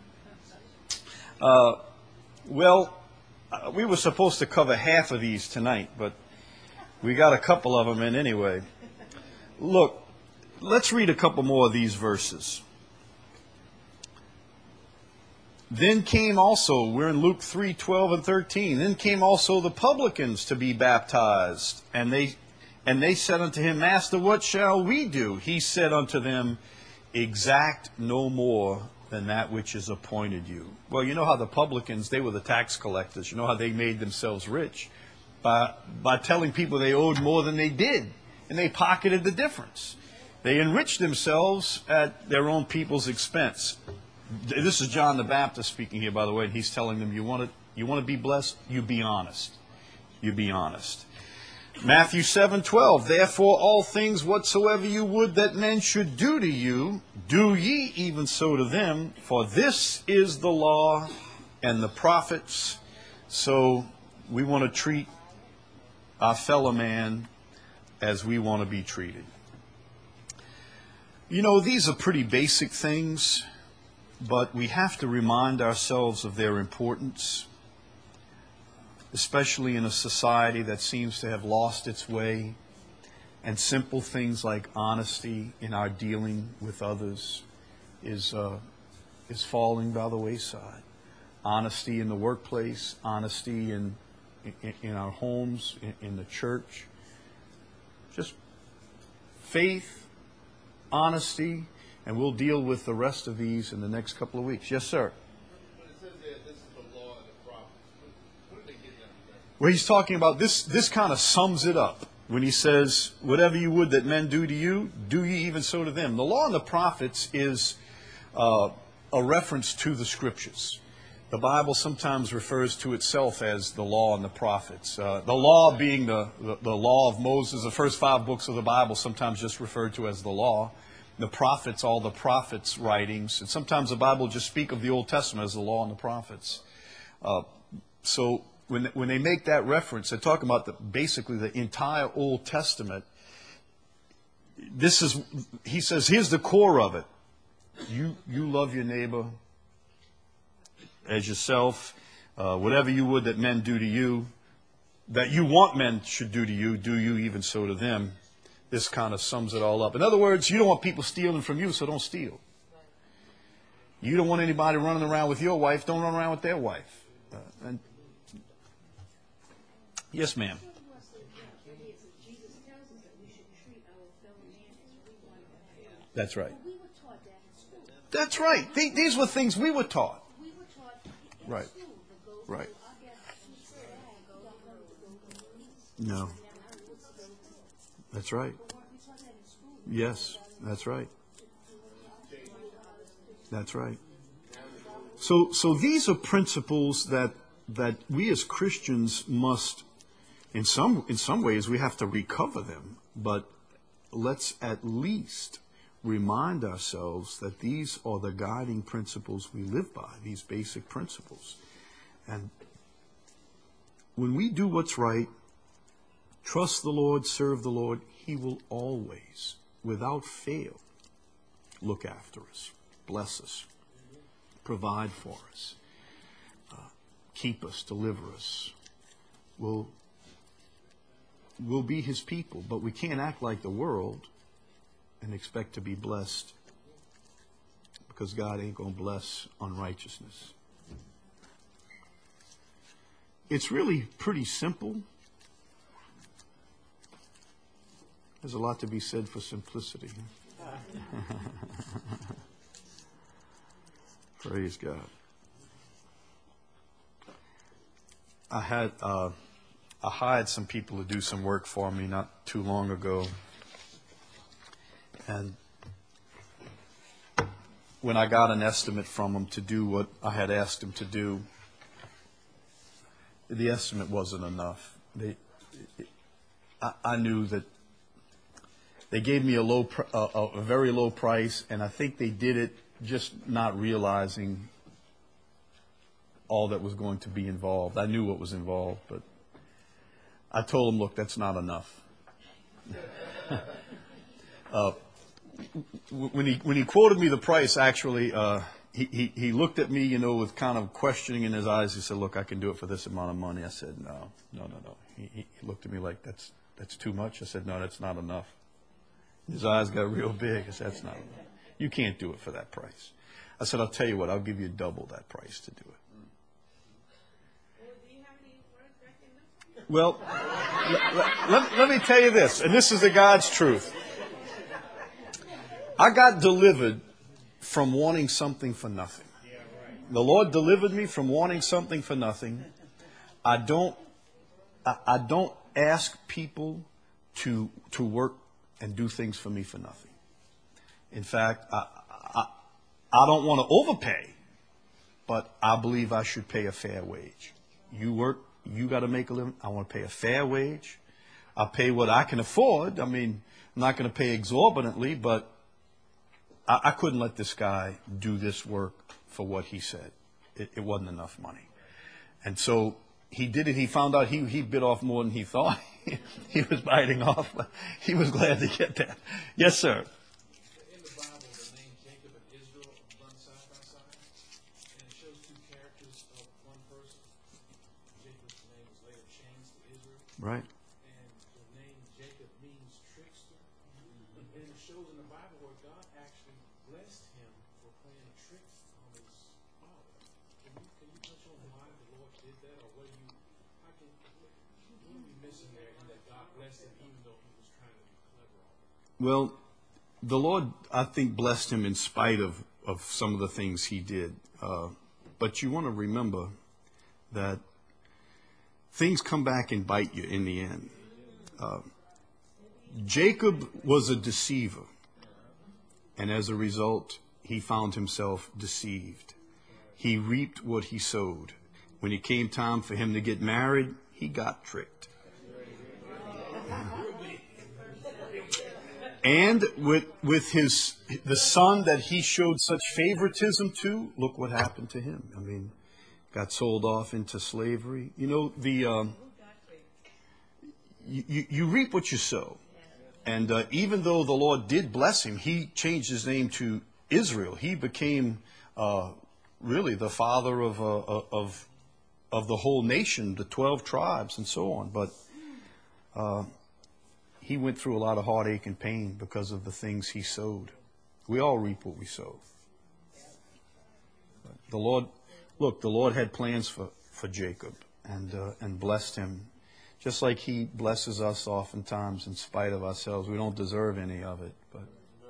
We were supposed to cover half of these tonight, but we got a couple of them in anyway. Look, let's read a couple more of these verses. Then came also, we're in Luke 3:12 and 13. Then came also the publicans to be baptized. And they said unto him, Master, what shall we do? He said unto them, exact no more than that which is appointed you. Well, you know how the publicans, they were the tax collectors. You know how they made themselves rich? By telling people they owed more than they did. And they pocketed the difference. They enriched themselves at their own people's expense. This is John the Baptist speaking here, by the way, and he's telling them, you want to be blessed? You be honest. You be honest. Matthew 7:12, therefore all things whatsoever you would that men should do to you, do ye even so to them, for this is the law and the prophets. So we want to treat our fellow man as we want to be treated. You know, these are pretty basic things, but we have to remind ourselves of their importance, especially in a society that seems to have lost its way, and simple things like honesty in our dealing with others is falling by the wayside. Honesty in the workplace, honesty in our homes, in the church. Just faith, honesty, and we'll deal with the rest of these in the next couple of weeks. Yes, sir. When it says there, this is the law and the prophets, what are they getting at with that? Well, he's talking about this kind of sums it up when he says, whatever you would that men do to you, do ye even so to them. The law and the prophets is a reference to the scriptures. The Bible sometimes refers to itself as the law and the prophets. The law being the law of Moses, the first 5 books of the Bible, sometimes just referred to as the law. The prophets, all the prophets' writings. And sometimes the Bible just speak of the Old Testament as the law and the prophets. So when they make that reference, they're talking about basically the entire Old Testament. He says, here's the core of it. You love your neighbor as yourself. Whatever you would that men do to you, that you want men should do to you, do you even so to them. This kind of sums it all up. In other words, you don't want people stealing from you, so don't steal. You don't want anybody running around with your wife, don't run around with their wife. Yes, ma'am. That's right. That's right. These were things we were taught. Right. Right. No. That's right. Yes, that's right. That's right. So these are principles that we as Christians must, in some ways, we have to recover them. But let's at least remind ourselves that these are the guiding principles we live by. These basic principles, and when we do what's right, trust the Lord, serve the Lord, He will always, without fail, look after us, bless us, provide for us, keep us, deliver us. We'll be His people, but we can't act like the world and expect to be blessed, because God ain't going to bless unrighteousness. It's really pretty simple. There's a lot to be said for simplicity. Praise God. I hired some people to do some work for me not too long ago. And when I got an estimate from them to do what I had asked them to do, the estimate wasn't enough. I knew that they gave me a very low price, and I think they did it just not realizing all that was going to be involved. I knew what was involved, but I told them, look, that's not enough. When he quoted me the price, actually, he looked at me, with kind of questioning in his eyes. He said, look, I can do it for this amount of money. I said, no. He looked at me like, that's too much. I said, no, that's not enough. His eyes got real big. I said, that's not enough. You can't do it for that price. I said, I'll tell you what, I'll give you double that price to do it. Well, let me tell you this, and this is the God's truth. I got delivered from wanting something for nothing. The Lord delivered me from wanting something for nothing. I don't ask people to work and do things for me for nothing. In fact, I don't want to overpay, but I believe I should pay a fair wage. You work, you got to make a living. I want to pay a fair wage. I'll pay what I can afford. I mean, I'm not going to pay exorbitantly, but I couldn't let this guy do this work for what he said. It wasn't enough money. And so he did it. He found out he bit off more than he thought he was biting off, but he was glad to get that. Yes, sir. In the Bible, the name Jacob and Israel run side by side, and it shows two characters of one person. Jacob's name was later changed to Israel. Right. And the name Jacob means trickster. And then it shows in the Bible where God actually blessed him for playing tricks on his father. Can you touch on why the Lord did that, or what are we missing there in that God blessed him even though he was trying to be clever on it? Well, the Lord, I think, blessed him in spite of some of the things he did. But you want to remember that things come back and bite you in the end. Jacob was a deceiver. And as a result, he found himself deceived. He reaped what he sowed. When it came time for him to get married, he got tricked. And with the son that he showed such favoritism to, look what happened to him. I mean, got sold off into slavery. You reap what you sow. And even though the Lord did bless him, he changed his name to Israel. He became really the father of the whole nation, the 12 tribes and so on. But he went through a lot of heartache and pain because of the things he sowed. We all reap what we sow. The Lord had plans for Jacob and blessed him, just like he blesses us oftentimes in spite of ourselves. We don't deserve any of it. But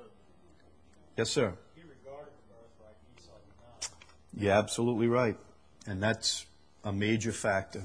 yes, sir. He regarded the birthright, Esau did not. You're absolutely right. And that's a major factor.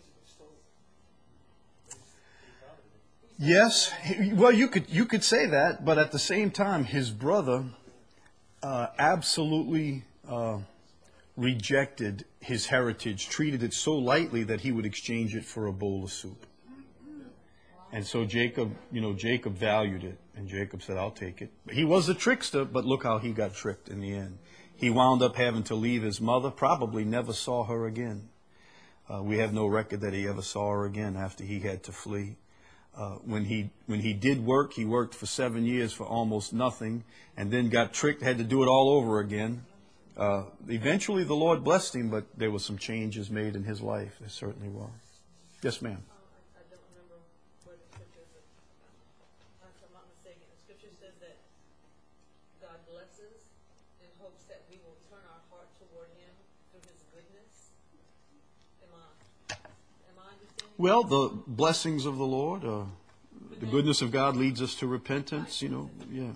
Yes, well, you could say that, but at the same time, his brother absolutely rejected his heritage, treated it so lightly that he would exchange it for a bowl of soup. And so Jacob valued it, and Jacob said, "I'll take it." He was a trickster, but look how he got tricked in the end. He wound up having to leave his mother, probably never saw her again. We have no record that he ever saw her again after he had to flee. When he did work, he worked for 7 years for almost nothing, and then got tricked, had to do it all over again. Eventually the Lord blessed him, but there were some changes made in his life. There certainly were. Yes, ma'am. I don't remember where the scripture is. If I'm not mistaken, the scripture says that God blesses in hopes that we will turn our heart toward Him through His goodness. Am I understanding? Well, the blessings of the Lord, the goodness of God leads us to repentance, yeah.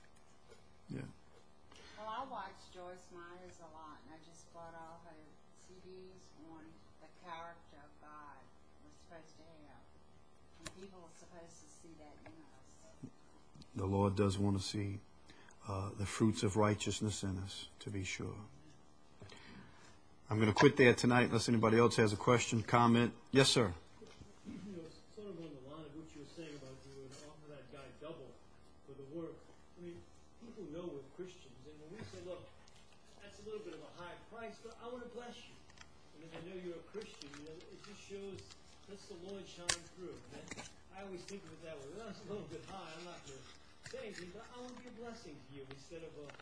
Well, I watch Joyce Myers a lot, and I just bought all her CDs on the character of God we're supposed to have. And people are supposed to see that in us. The Lord does want to see the fruits of righteousness in us, to be sure. I'm going to quit there tonight unless anybody else has a question, comment. Yes, sir. Sort of on the line of what you were saying about you would offer that guy double for the work. I mean, people know we're Christians, and when we say, look, that's a little bit of a high price, but I want to bless you. And if I know you're a Christian, it just shows, lets the Lord shine through. And I always think of it that way. Well, that's a little bit high. I'm not going to say anything, but I want to be a blessing to you instead of a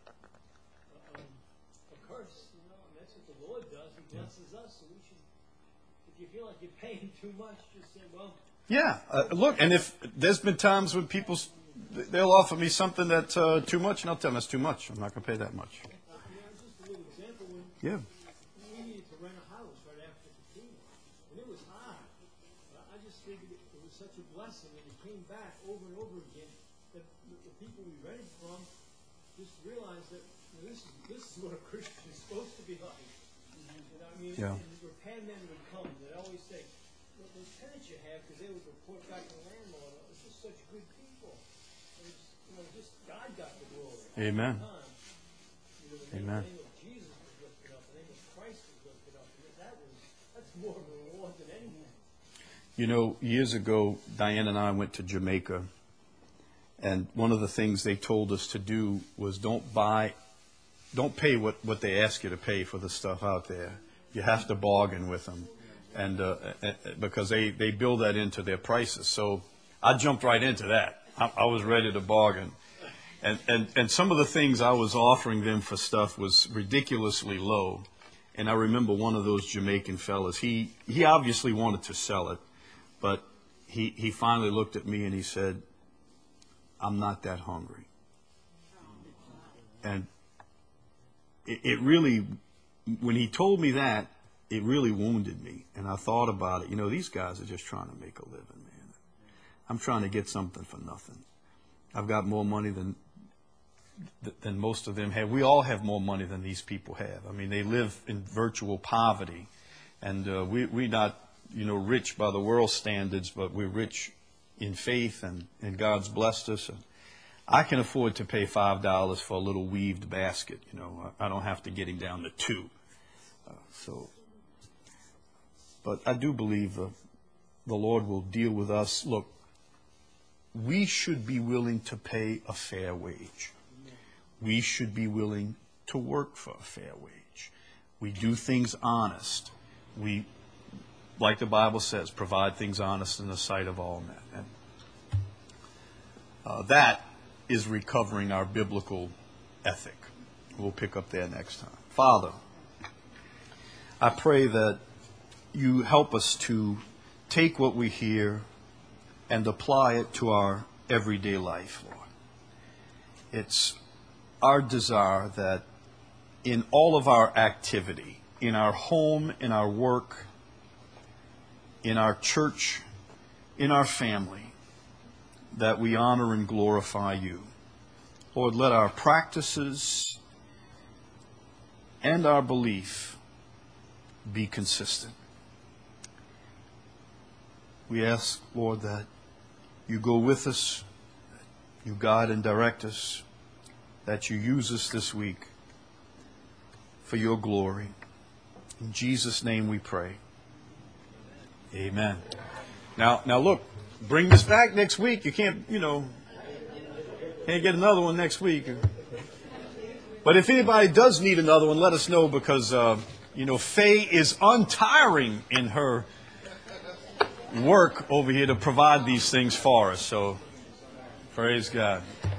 curse. And that's what the Lord does. He blesses us, so we should, if you feel like you're paying too much, just say, well. Yeah, look, and if there's been times when they'll offer me something that's too much, and I'll tell them that's too much. I'm not going to pay that much. Just a little example. When Yeah. we needed to rent a house right after Katrina, and it was hard. I just figured it was such a blessing, and it came back over and over again that the people we rented from just realized that this is what a Christian is supposed to be like. Yeah. And repairmen would come. They'd always say, those tenants you have, because they would report back to the landlord, it's just such good people. And it's, just God got the glory. Amen. The Amen. name of Jesus was lifted up. The name of Christ was lifted up. That's more of a reward than anything. Years ago, Diane and I went to Jamaica, and one of the things they told us to do was don't pay what they ask you to pay for the stuff out there. You have to bargain with them, and because they build that into their prices. So I jumped right into that. I was ready to bargain, and some of the things I was offering them for stuff was ridiculously low. And I remember one of those Jamaican fellas. He obviously wanted to sell it, but he finally looked at me and he said, "I'm not that hungry." And it really, when he told me that, it really wounded me. And I thought about it. These guys are just trying to make a living, man. I'm trying to get something for nothing. I've got more money than most of them have. We all have more money than these people have. I mean, they live in virtual poverty. And we're not, rich by the world's standards, but we're rich in faith, and God's blessed us. And I can afford to pay $5 for a little weaved basket. I don't have to get him down to $2. But I do believe the Lord will deal with us. Look, we should be willing to pay a fair wage. We should be willing to work for a fair wage. We do things honest. We, like the Bible says, provide things honest in the sight of all men. And that is recovering our biblical ethic. We'll pick up there next time. Father, I pray that you help us to take what we hear and apply it to our everyday life, Lord. It's our desire that in all of our activity, in our home, in our work, in our church, in our family, that we honor and glorify you. Lord, let our practices and our belief be consistent. We ask, Lord, that you go with us, you guide and direct us, that you use us this week for your glory. In Jesus' name we pray. Amen. Now look, bring this back next week. You can't get another one next week. But if anybody does need another one, let us know, because, Faye is untiring in her work over here to provide these things for us. So, praise God.